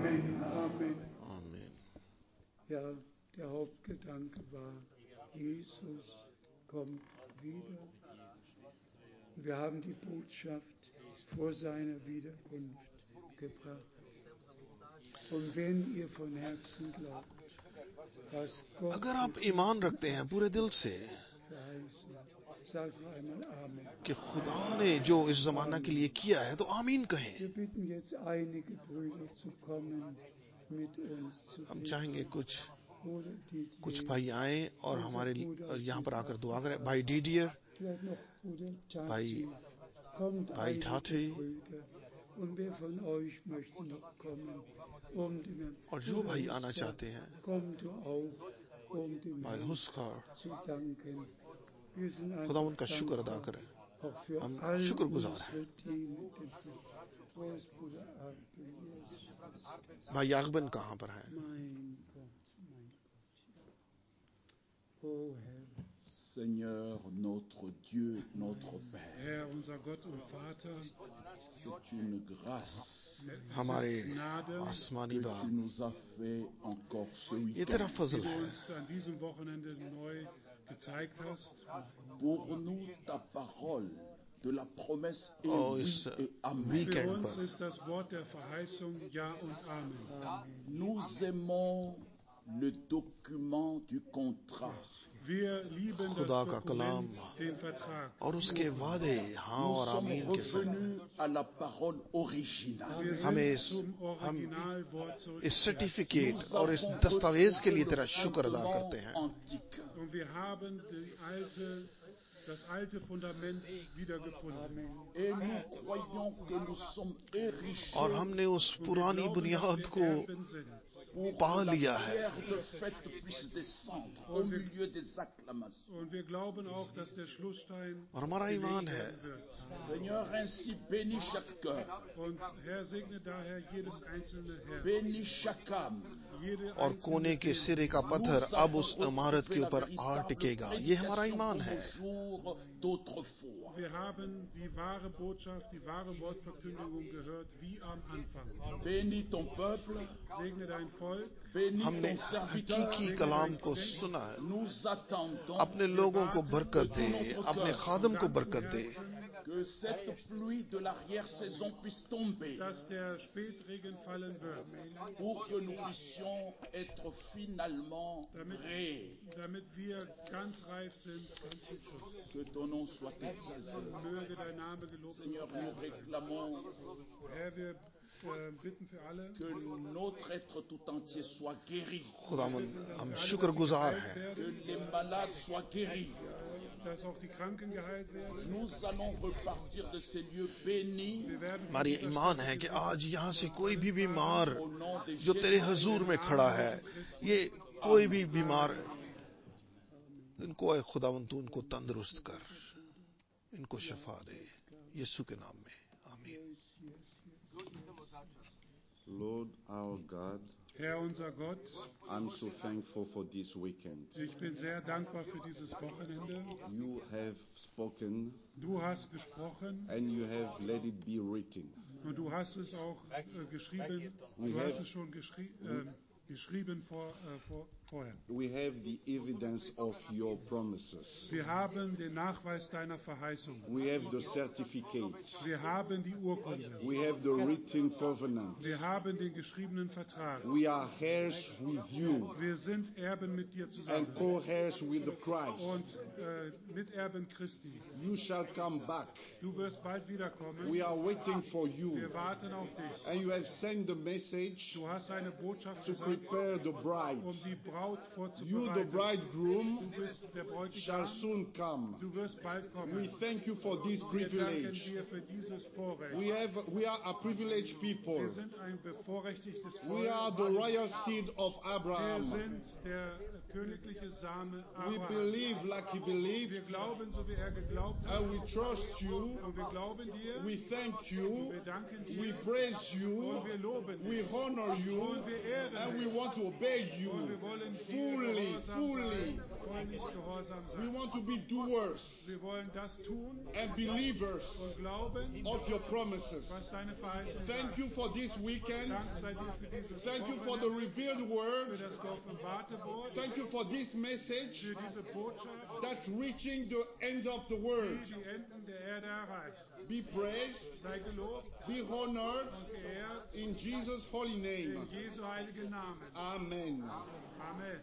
Amen, Amen. आमीन। Ja, der Hauptgedanke war, Jesus kommt wieder. Wir haben die Botschaft vor seiner Wiederkunft gebracht. Und wenn ihr von Herzen glaubt, was Gott अगर आप ईमान रखते हैं पूरे दिल से verheißen, sagt noch einmal Amen. कि खुदा ने जो इस जमाना के लिए किया है तो आमीन कहें। Wir bitten jetzt einige Brüder zu kommen, mit uns zu हम beten. चाहेंगे Oder die, कुछ भाई आए और हमारे यहाँ पर आकर दुआ करें। भाई डीडियर, vielleicht noch Bruder भाई Tati, kommt भाई einige ठाठे Brüder. Und wer von euch möchte noch kommen, um dem और जो भाई आना Bruder चाहते हैं, komm du auch, um dem भाई Herrn हुस्कार, zu danken. Wir sind खुदा einfach उनका शुक्र अदा dankbar, करें। auch für हम all शुक्रगुजार हैं। unsere Dienende. Wo ist Bruder Arpen? Jesus. भाई यागबन कहाँ पर हैं? Mein Gott, mein Gott. Oh Herr. Seigneur, notre Dieu, notre Père, Herr, unser Gott und Vater, c'est une grâce हमारे Gnade, आसमानी que tu बाप, nous as fait encore ce ये तेरा week-end फजल die du है uns an diesem Wochenende neu gezeigt hast. pour nous ta parole de la promesse et और oui इस et amen. Für weekend uns पर ist das Wort der Verheißung Ja und Amen. Nous aimons le document du contrat. Wir lieben das खुदा का कलाम Dokument, den Vertrag. और उसके वादे हाँ Nous और sommes आमीन के साथ revenus à la parole originale. Wir हमें sind zum Originalwort इस zurückgekehrt. सर्टिफिकेट और इस दस्तावेज के लिए तेरा शुक्र अदा करते हैं। Antique. Und wir haben das alte Fundament wiedergefunden. Et nous croyons que nous sommes érigés और हमने उस Und wir पुरानी glauben, बुनियाद dass को wir Erben sind. pour पा que la लिया है। pierre de fête puisse descendre au milieu des acclamations. Und wir glauben auch, dass der Schlussstein और हमारा ईमान gelegt है werden wird. Seigneur, ainsi bénis chaque cœur, Und Herr, segne daher jedes einzelne Herz, bénis chaque âme. jede और कोने einzelne के Seele. सिरे का पत्थर अब उस इमारत के ऊपर आ टिकेगा। ये हमारा ईमान है। Jour d'autrefois. Wir haben die wahre Botschaft, die wahre Wortverkündigung gehört, wie am Anfang. Bénis ton peuple, Segne dein Volk, bénis हमने ton serviteur. हकीकी कलाम को सुना है। Nous attendons अपने लोगों को बरकत दे, अपने खादम को बरकत दे, que cette pluie de l'arrière-saison puisse tomber dass der Spätregen fallen wird, pour que nous puissions être finalement prêts. damit wir ganz reif sind, ganz zum Schluss. Que ton nom soit exalté. Möge dein Name gelobt Seigneur, werden. nous réclamons Herr, wir bitten für alle, que notre être tout entier soit guéri, खुदावंद हम शुक्रगुजार हैं। que les malades soient guéris. dass auch die Kranken geheilt werden. Nous allons repartir de ces lieux bénis Wir werden von हमारी dieser ईमान Stadt है कि gesegnet आज यहाँ से कोई भी बीमार au nom de जो तेरे Jésus. हजूर में खड़ा है, ये कोई भी बीमार इनको ऐ खुदावंद तू इनको तंदुरुस्त कर, इनको शिफा दे, यीशु के नाम में आमीन। Lord our God, Herr unser Gott, I'm so thankful for this weekend. ich bin sehr dankbar für dieses Wochenende. You have spoken Du hast gesprochen and you have let it be written. und du hast es auch geschrieben. Du hast es schon geschrieben vorher. We have the evidence of your promises. Wir haben den Nachweis deiner Verheißung. We have the certificate. Wir haben die Urkunde. We have the written covenant. Wir haben den geschriebenen Vertrag. We are heirs with you Wir sind Erben mit dir zusammen and co-heirs with the und Christ. Miterben Christi. You shall come back. Du wirst bald wiederkommen. We are waiting for you. Wir warten auf dich. And you have sent the message Du hast eine Botschaft to gesandt, prepare the bride. die Braut You, the vorzubereiten. bridegroom, Du bist der shall Bräutigam. soon come. Du wirst bald We kommen. thank you for this Wir danken privilege. dir für dieses Vorrecht. We are a privileged people. Wir sind ein bevorrechtigtes We are Volk. the royal seed of Wir Abraham. sind der königliche Same We Abraham. believe like he Wir believed, glauben, so wie er geglaubt hat. and we trust you. Und wir glauben dir. We thank you. Wir danken dir. We praise you. Und wir loben We dich. honor you. Und wir ehren And we dich. want to obey Und you wir wollen dir fully, gehorsam fully, sein. fröhlich gehorsam We sein. want to be doers Wir wollen das tun and believers und glauben, of your was promises. deine Verheißung Thank sagt. you for this weekend. Dank sei dir für dieses Thank you for the Wochenende, revealed für word. das geoffenbarte Wort, Thank you for this message für diese Botschaft, that's reaching the end of the die world. die Enden der Erde erreicht. Be praised, Sei gelobt be honored und geehrt in Jesus' holy name. in Jesu heiligen Namen. Amen. Amen.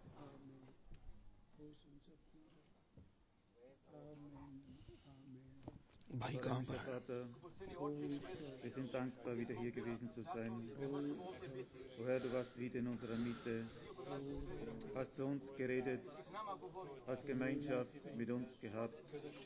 भाई कहाँ पर है? Vater, wir sind dankbar, wieder hier gewesen zu sein. O Herr, du warst wieder in unserer Mitte, hast zu uns geredet, hast Gemeinschaft mit uns gehabt.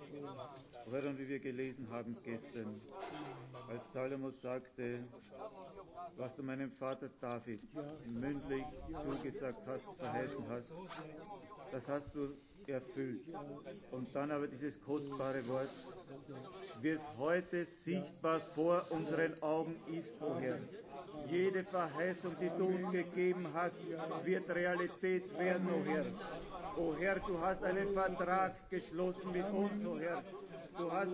O Herr, und wie wir gelesen haben gestern, als Salomo sagte, was du meinem Vater David mündlich zugesagt hast, verheißen hast, das hast du erfüllt. Und dann aber dieses kostbare Wort, wie es heute sichtbar vor unseren Augen ist, o Herr. Jede Verheißung, die du uns gegeben hast, wird Realität werden, o Herr. O Herr, du hast einen Vertrag geschlossen mit uns, o Herr. Du hast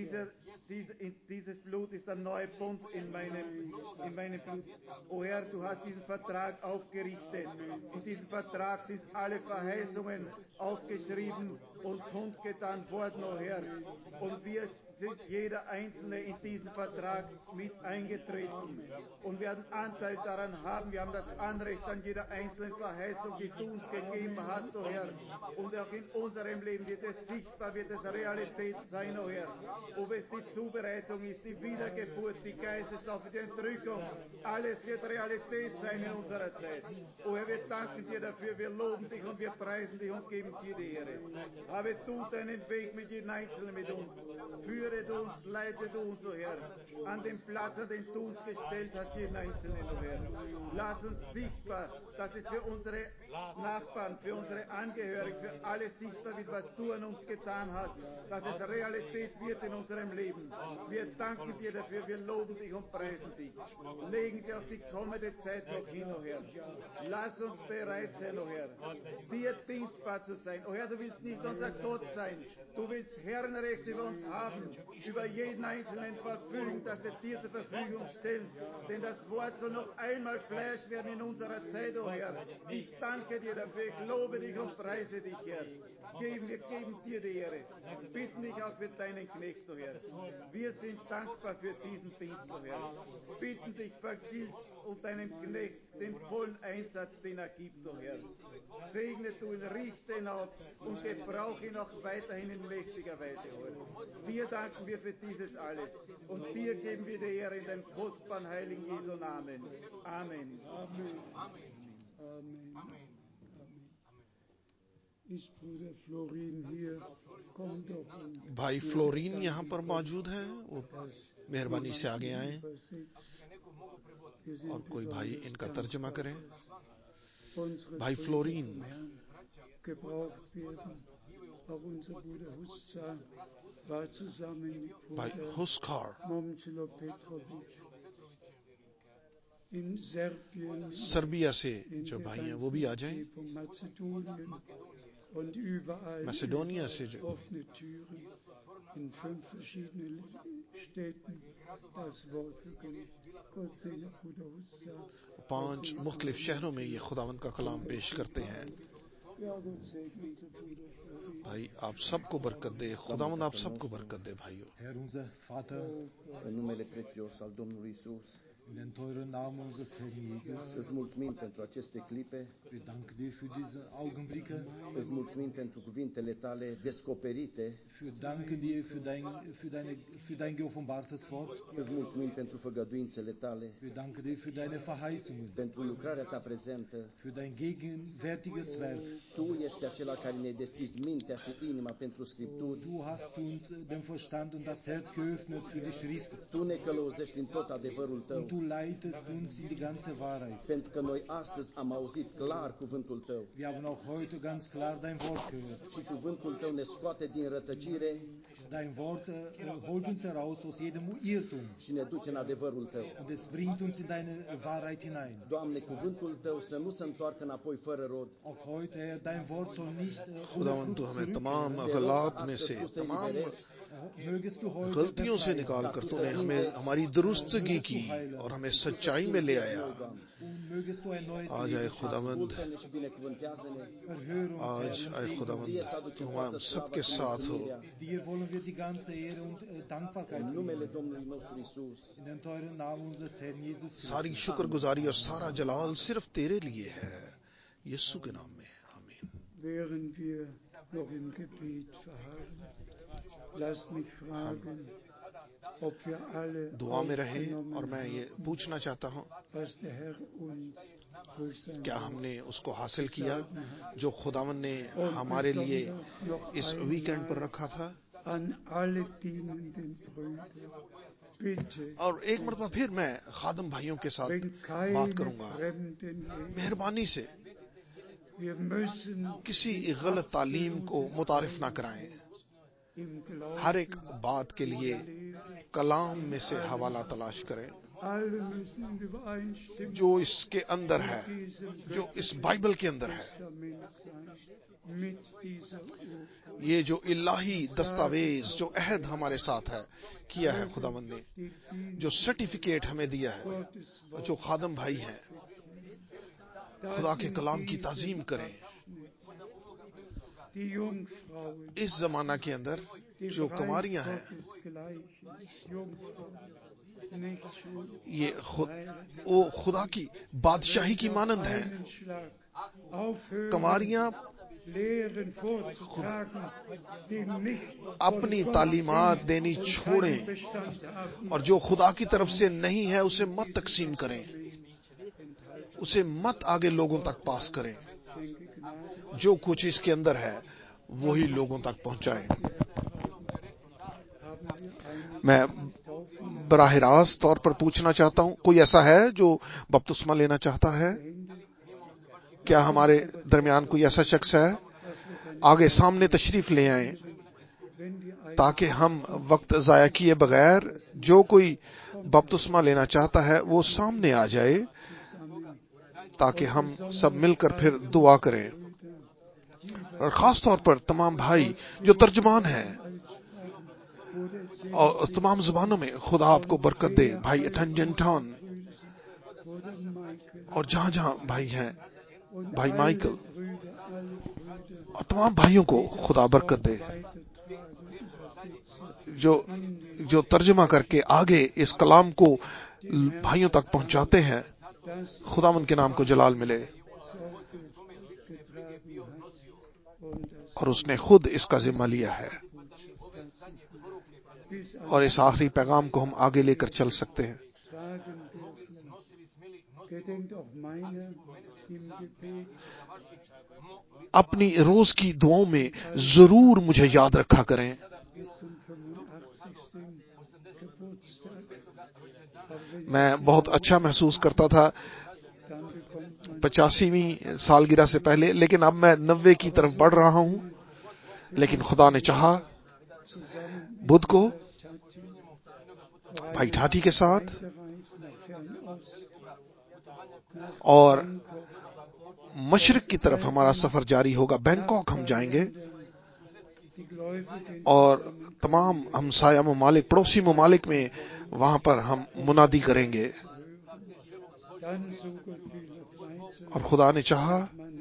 dieses Blut ist ein neuer Bund in meinem Blut. O Herr, du hast diesen Vertrag aufgerichtet. In diesem Vertrag sind alle Verheißungen aufgeschrieben und kundgetan worden, o Herr. Und wir sind jeder Einzelne in diesen Vertrag mit eingetreten und werden Anteil daran haben. Wir haben das Anrecht an jeder einzelnen Verheißung, die du uns gegeben hast, o Herr. Und auch in unserem Leben wird es sichtbar, wird es Realität sein, o Herr. Ob es die Zubereitung ist, die Wiedergeburt, die Geistestaufe, die Entrückung, alles wird Realität sein in unserer Zeit. O Herr, wir danken dir dafür, wir loben dich und wir preisen dich und geben dir die Ehre. Habe du deinen Weg mit jedem Einzelnen mit uns. Führe du uns, leite du uns, o Herr, an den Platz, an den du uns gestellt hast, jeden Einzelnen, o Herr. Lass uns sichtbar, dass es für unsere Nachbarn, für unsere Angehörigen, für alle sichtbar wird, was du an uns getan hast, dass es Realität wird in unserem Leben. Wir danken dir dafür, wir loben dich und preisen dich. Legen dir auch die kommende Zeit noch hin, o Herr. Lass uns bereit sein, o Herr, dir dienstbar zu sein. O Herr, du willst nicht unser Gott sein, du willst Herrenrecht über uns haben, über jeden Einzelnen verfügen, dass wir dir zur Verfügung stellen. Denn das Wort soll noch einmal Fleisch werden in unserer Zeit, o Herr. Ich danke dir dafür, ich lobe dich und preise dich, Herr. Wir geben dir die Ehre. Bitten dich auch für deinen Knecht, o Herr. Wir sind dankbar für diesen Dienst, o Herr. Bitten dich, vergilt's und deinem Knecht den vollen Einsatz, den er gibt, o Herr. Segne du ihn, richte ihn auf und gebrauche ihn auch weiterhin in mächtiger Weise, o Herr. Dir danken wir für dieses alles und dir geben wir die Ehre in deinem kostbaren heiligen Jesu Namen. Amen. Amen. Amen. Ist Bruder Florin hier? Komm doch. भाई Florin यहाँ पर मौजूद हैं, वो मेहरबानी से आगे आएं और कोई भाई इनका तर्जमा करें. भाई Florin. Gebraucht werden. Auch unser Bruder Hussa war zusammen mit भाई Bruder हुस्कार. Momcilo Petrovic in Serbien, Serbia से जो भाई हैं वो भी आ जाएं. Mazedonien und überall मैसेडोनिया से जो offene Türen in 5 verschiedenen Städten das Wort verkündigt. Gott segne Bruder Hussa. 5 मुख्तलिफ शहरों में ये खुदावंद का कलाम पेश करते हैं. Ja, Gott segne unser Bruder Florin. भाई आप सबको बरकत दे, खुदावंद आप सबको बरकत दे भाइयों. Herr unser Vater, În numele prețios al Domnului Isus, in den teuren Namen unseres Herrn Jesus, îți mulțumim pentru aceste clipe, wir danken dir für diese Augenblicke, îți mulțumim pentru cuvintele tale descoperite, wir danken dir für dein geoffenbartes Wort, îți mulțumim pentru făgăduințele tale, wir danken dir für deine Verheißungen, pentru lucrarea ta prezentă. für dein gegenwärtiges Werk. Tu ești acela care ne-ai deschis mintea și inima pentru Scripturi. Du hast uns den Verstand und das Herz geöffnet für die Schrift. Tu ne călăuzești în tot adevărul tău. Und du leitest uns in die ganze Wahrheit. Pentru că noi astăzi am auzit clar cuvântul tău. Wir haben auch heute ganz klar dein Wort gehört. Și cuvântul tău ne scoate din rătăcire. Dein Wort holt uns heraus aus jedem Irrtum. Și ne duce în adevărul Tău. Und es bringt uns in deine Wahrheit hinein. Doamne, cuvântul Tău să nu se întoarcă înapoi fără rod. Auch heute, Herr, dein Wort soll nicht खुदावंद तो हमें तमाम अगलात में से, तमाम गलतियों से निकाल कर तूने हमें हमारी दुरुस्तगी की और हमें सच्चाई में ले आया. आज आए खुदावंद, आज आए खुदावंद, तुम हम सबके साथ हो. Dir wollen wir die ganze Ehre und Dankbarkeit În geben. numele Domnului nostru Isus. In den teuren Namen unseres Herrn Jesus Christus. सारी शुक्रगुजारी और सारा जलाल सिर्फ तेरे लिए है, यीशु के नाम में. आमीन. Während wir noch im Gebet verharren, lasst mich fragen, ob wir alle दुआ में रहे और मैं ये पूछना चाहता हूँ, was der Herr uns durch sein क्या हमने उसको हासिल किया जो खुदावन ने हमारे लिए इस वीकेंड पर रखा था. an alle dienenden Brüder, bitte, और एक मरतबा फिर मैं खादम भाइयों के साथ wenn बात keine करूंगा, Fremden leben, मेहरबानी से wir müssen किसी गलत तालीम को मुतारिफ ना कराएं. im Glauben हर एक बात के लिए कलाम में से हवाला तलाश करें alle müssen in Übereinstimmung जो इसके अंदर है, जो इस बाइबल के अंदर है. Testament sein, mit dieser Urkunde. ये जो इलाही दस्तावेज, जो अहद हमारे साथ है किया है खुदावंद ने, जो सर्टिफिकेट हमें दिया है, जो खादम भाई हैं, खुदा के कलाम की ताजीम करें. Die Jungfrauen, इस जमाना के अंदर die जो कुमारियां हैं, Gottesgleichen, Jungfrauen, nicht schon ये वो खुदा की बादशाही की मानंद हैं. einen Schlag aufhören, कुमारियां Lehren vorzutragen, die nicht अपनी तालीमात देनी छोड़ें Bestand haben, और जो खुदा की तरफ से नहीं है उसे मत तकसीम करें, उसे मत आगे लोगों तक पास करें. जो कुछ इसके अंदर है वही लोगों तक पहुंचाएं. मैं बराह रास्त तौर पर पूछना चाहता हूं, कोई ऐसा है जो बपतिस्मा लेना चाहता है? क्या हमारे दरमियान कोई ऐसा शख्स है? आगे सामने तशरीफ ले आए ताकि हम वक्त जाया किए बगैर जो कोई बपतिस्मा लेना चाहता है वो सामने आ जाए ताकि हम सब मिलकर फिर दुआ करें. और खास तौर पर तमाम भाई जो तर्जमान हैं और तमाम जुबानों में, खुदा आपको बरकत दे. भाई अटंजनटान और जहां जहां भाई हैं, भाई माइकल और तमाम भाइयों को खुदा बरकत दे जो तर्जुमा करके आगे इस कलाम को भाइयों तक पहुंचाते हैं. खुदावन के नाम को जलाल मिले और उसने खुद इसका जिम्मा लिया है और इस आखिरी पैगाम को हम आगे लेकर चल सकते हैं. अपनी रोज की दुआओं में जरूर मुझे याद रखा करें. मैं बहुत अच्छा महसूस करता था 85वीं सालगिरह से पहले, लेकिन अब मैं 90 की तरफ बढ़ रहा हूं. लेकिन खुदा ने चाहा बुध को भाई ठाठी के साथ और मशरिक की तरफ हमारा सफर जारी होगा. बैंकॉक हम जाएंगे और तमाम हमसाया ममालिक, पड़ोसी ममालिक में वहां पर हम मुनादी करेंगे. और खुदा ने चाहा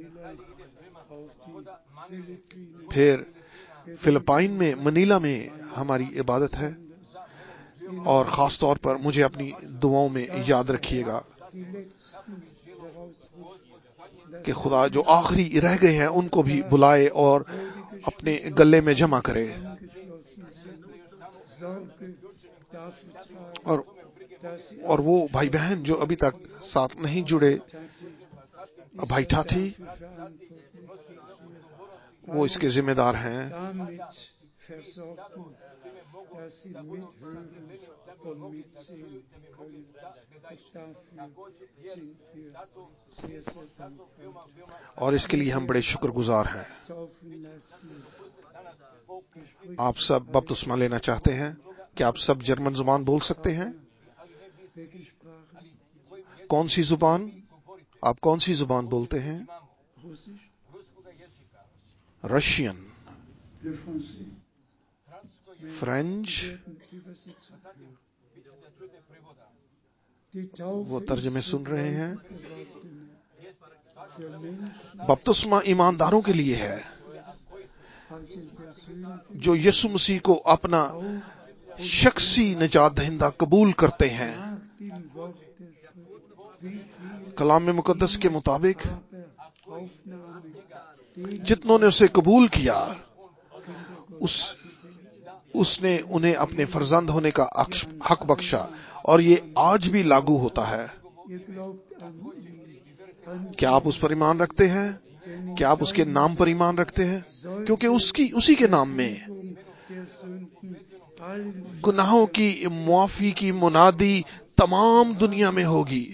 फिर फिलिपाइन में, मनीला में हमारी इबादत है. और खास तौर पर मुझे अपनी दुआओं में याद रखिएगा कि खुदा जो आखिरी रह गए हैं उनको भी बुलाए और अपने गले में जमा करे. और वो भाई बहन जो अभी तक साथ नहीं जुड़े, भाई ठाठी वो इसके जिम्मेदार हैं. versorgen, dass sie mithören und mitsehen können. Und dafür sind wir sehr, sehr dankbar. اور اس کے لیے ہم بڑے شکر گزار ہیں. آپ سب بپتسمہ لینا چاہتے ہیں؟ کیا آپ سب جرمن زبان بول سکتے ہیں؟ کون سی زبان؟ آپ کون سی زبان بولتے ہیں؟ Russian, French. وہ ترجمے سن رہے ہیں. بپتسمہ ایمانداروں کے لیے ہے جو یسوع مسیح کو اپنا شخصی نجات دہندہ قبول کرتے ہیں. کلام مقدس کے مطابق جتنوں نے اسے قبول کیا اس نے انہیں اپنے فرزند ہونے کا حق بخشا، اور یہ آج بھی لاگو ہوتا ہے. کیا آپ اس پر ایمان رکھتے ہیں؟ کیا آپ اس کے نام پر ایمان رکھتے ہیں؟ کیونکہ اسی کے نام میں گناہوں کی معافی کی منادی تمام دنیا میں ہوگی،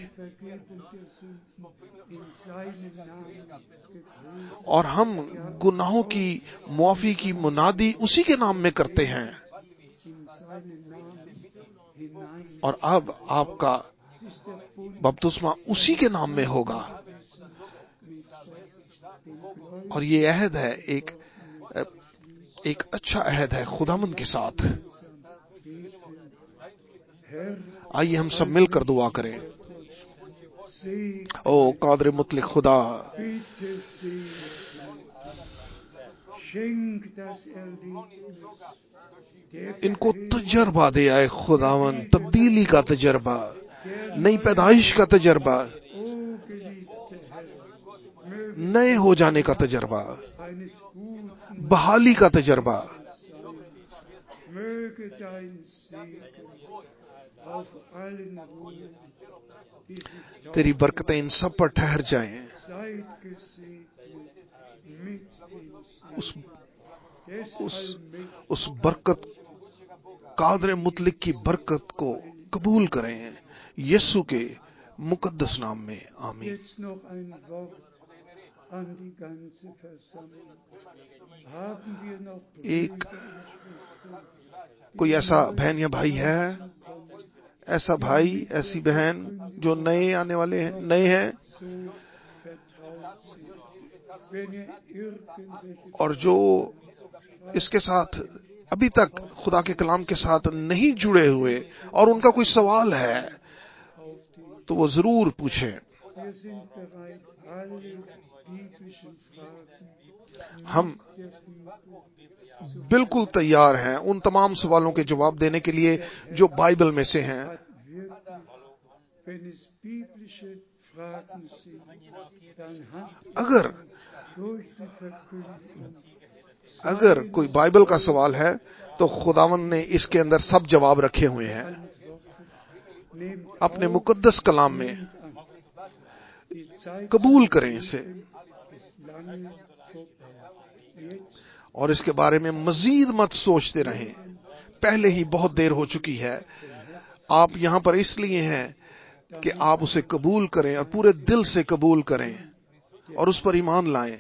اور ہم گناہوں کی معافی کی منادی اسی کے نام میں کرتے ہیں. اور اب آپ کا بپتسمہ اسی کے نام میں ہوگا، اور یہ عہد ہے، ایک اچھا عہد ہے خداوند کے ساتھ. آئیے ہم سب مل کر دعا کریں. او قادر مطلق خدا، ان کو تجربہ دے آئے خداوند، تبدیلی کا تجربہ، نئی پیدائش کا تجربہ، نئے ہو جانے کا تجربہ، بحالی کا تجربہ. تیری برکتیں ان سب پر ٹھہر جائیں. اس برکت، قادر مطلق کی برکت کو قبول کریں یسوع کے مقدس نام میں، آمین. کوئی ایسا بہن یا بھائی ہے، ایسا بھائی، ایسی بہن جو نئے آنے والے ہیں، نئے ہیں، اور جو اس کے ساتھ ابھی تک خدا کے کلام کے ساتھ نہیں جڑے ہوئے اور ان کا کوئی سوال ہے تو وہ ضرور پوچھیں. ہم بالکل تیار ہیں ان تمام سوالوں کے جواب دینے کے لیے جو بائبل میں سے ہیں. اگر کوئی بائبل کا سوال ہے تو خداوند نے اس کے اندر سب جواب رکھے ہوئے ہیں اپنے مقدس کلام میں. قبول کریں اسے اور اس کے بارے میں مزید مت سوچتے رہیں. پہلے ہی بہت دیر ہو چکی ہے. آپ یہاں پر اس لیے ہیں کہ آپ اسے قبول کریں اور پورے دل سے قبول کریں اور اس پر ایمان لائیں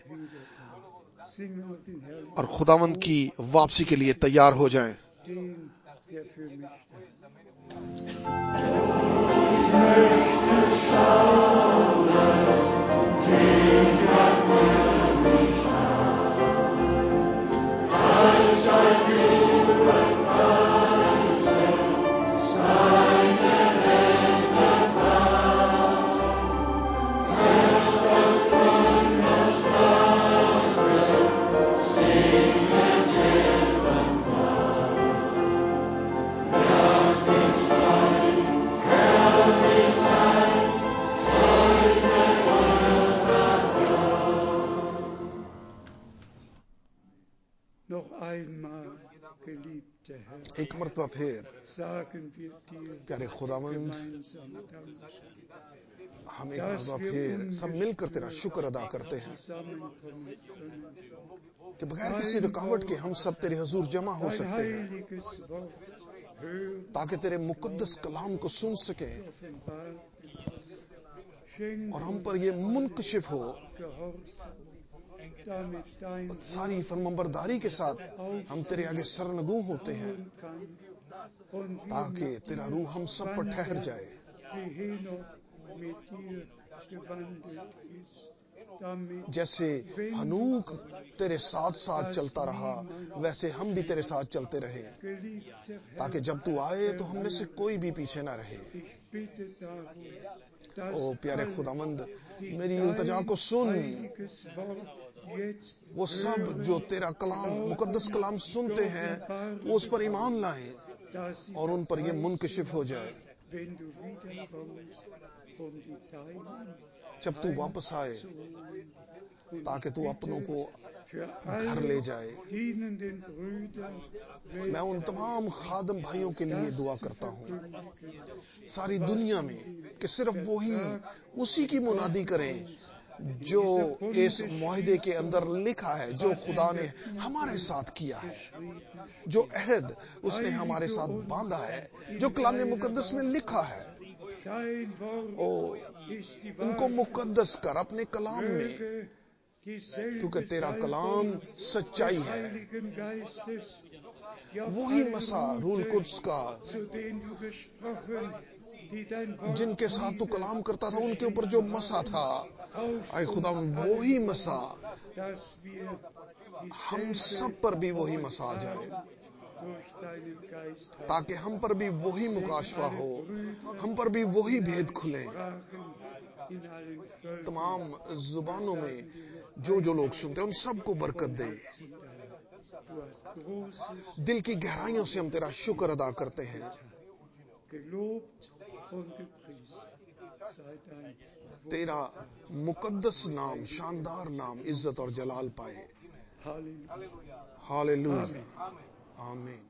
اور خداوند کی واپسی کے لیے تیار ہو جائیں. ایک مرتبہ پھر پیارے خداوند، ہم ایک مرتبہ پھر سب مل کر تیرا شکر ادا کرتے ہیں کہ بغیر کسی رکاوٹ کے ہم سب تیرے حضور جمع ہو سکتے ہیں تاکہ تیرے مقدس کلام کو سن سکیں اور ہم پر یہ منکشف ہو، ساری فرمانبرداری کے ساتھ ہم تیرے آگے سرنگوں ہوتے ہیں تاکہ تیرا روح ہم سب پر ٹھہر جائے. جیسے ہنوک تیرے ساتھ ساتھ چلتا رہا ویسے ہم بھی تیرے ساتھ چلتے رہے تاکہ جب تو آئے تو ہم میں سے کوئی بھی پیچھے نہ رہے. او پیارے خداوند، میری التجا کو سن. وہ سب جو تیرا کلام، مقدس کلام سنتے ہیں وہ اس پر ایمان لائیں اور ان پر یہ منکشف ہو جائے. جب تو واپس آئے تاکہ تو اپنوں کو گھر لے جائے. میں ان تمام خادم بھائیوں کے لیے دعا کرتا ہوں ساری دنیا میں کہ صرف وہی اسی کی منادی کریں جو اس معاہدے کے اندر لکھا ہے، جو خدا نے ہمارے ساتھ کیا ہے، جو عہد اس نے ہمارے ساتھ باندھا ہے، جو کلام مقدس میں لکھا ہے. او ان کو مقدس کر اپنے کلام میں، کیونکہ تیرا کلام سچائی ہے. وہی مسا روح القدس کا جن کے ساتھ تو کلام کرتا تھا ان کے اوپر جو مسا تھا، اے خدا وہی مسا ہم سب پر بھی وہی مسا آ جائے تاکہ ہم پر بھی وہی مکاشفہ ہو، ہم پر بھی وہی بھید کھلے. تمام زبانوں میں جو لوگ سنتے ہیں ان سب کو برکت دے. دل کی گہرائیوں سے ہم تیرا شکر ادا کرتے ہیں. تیرا مقدس نام، شاندار نام عزت اور جلال پائے. ہاللویا، آمین.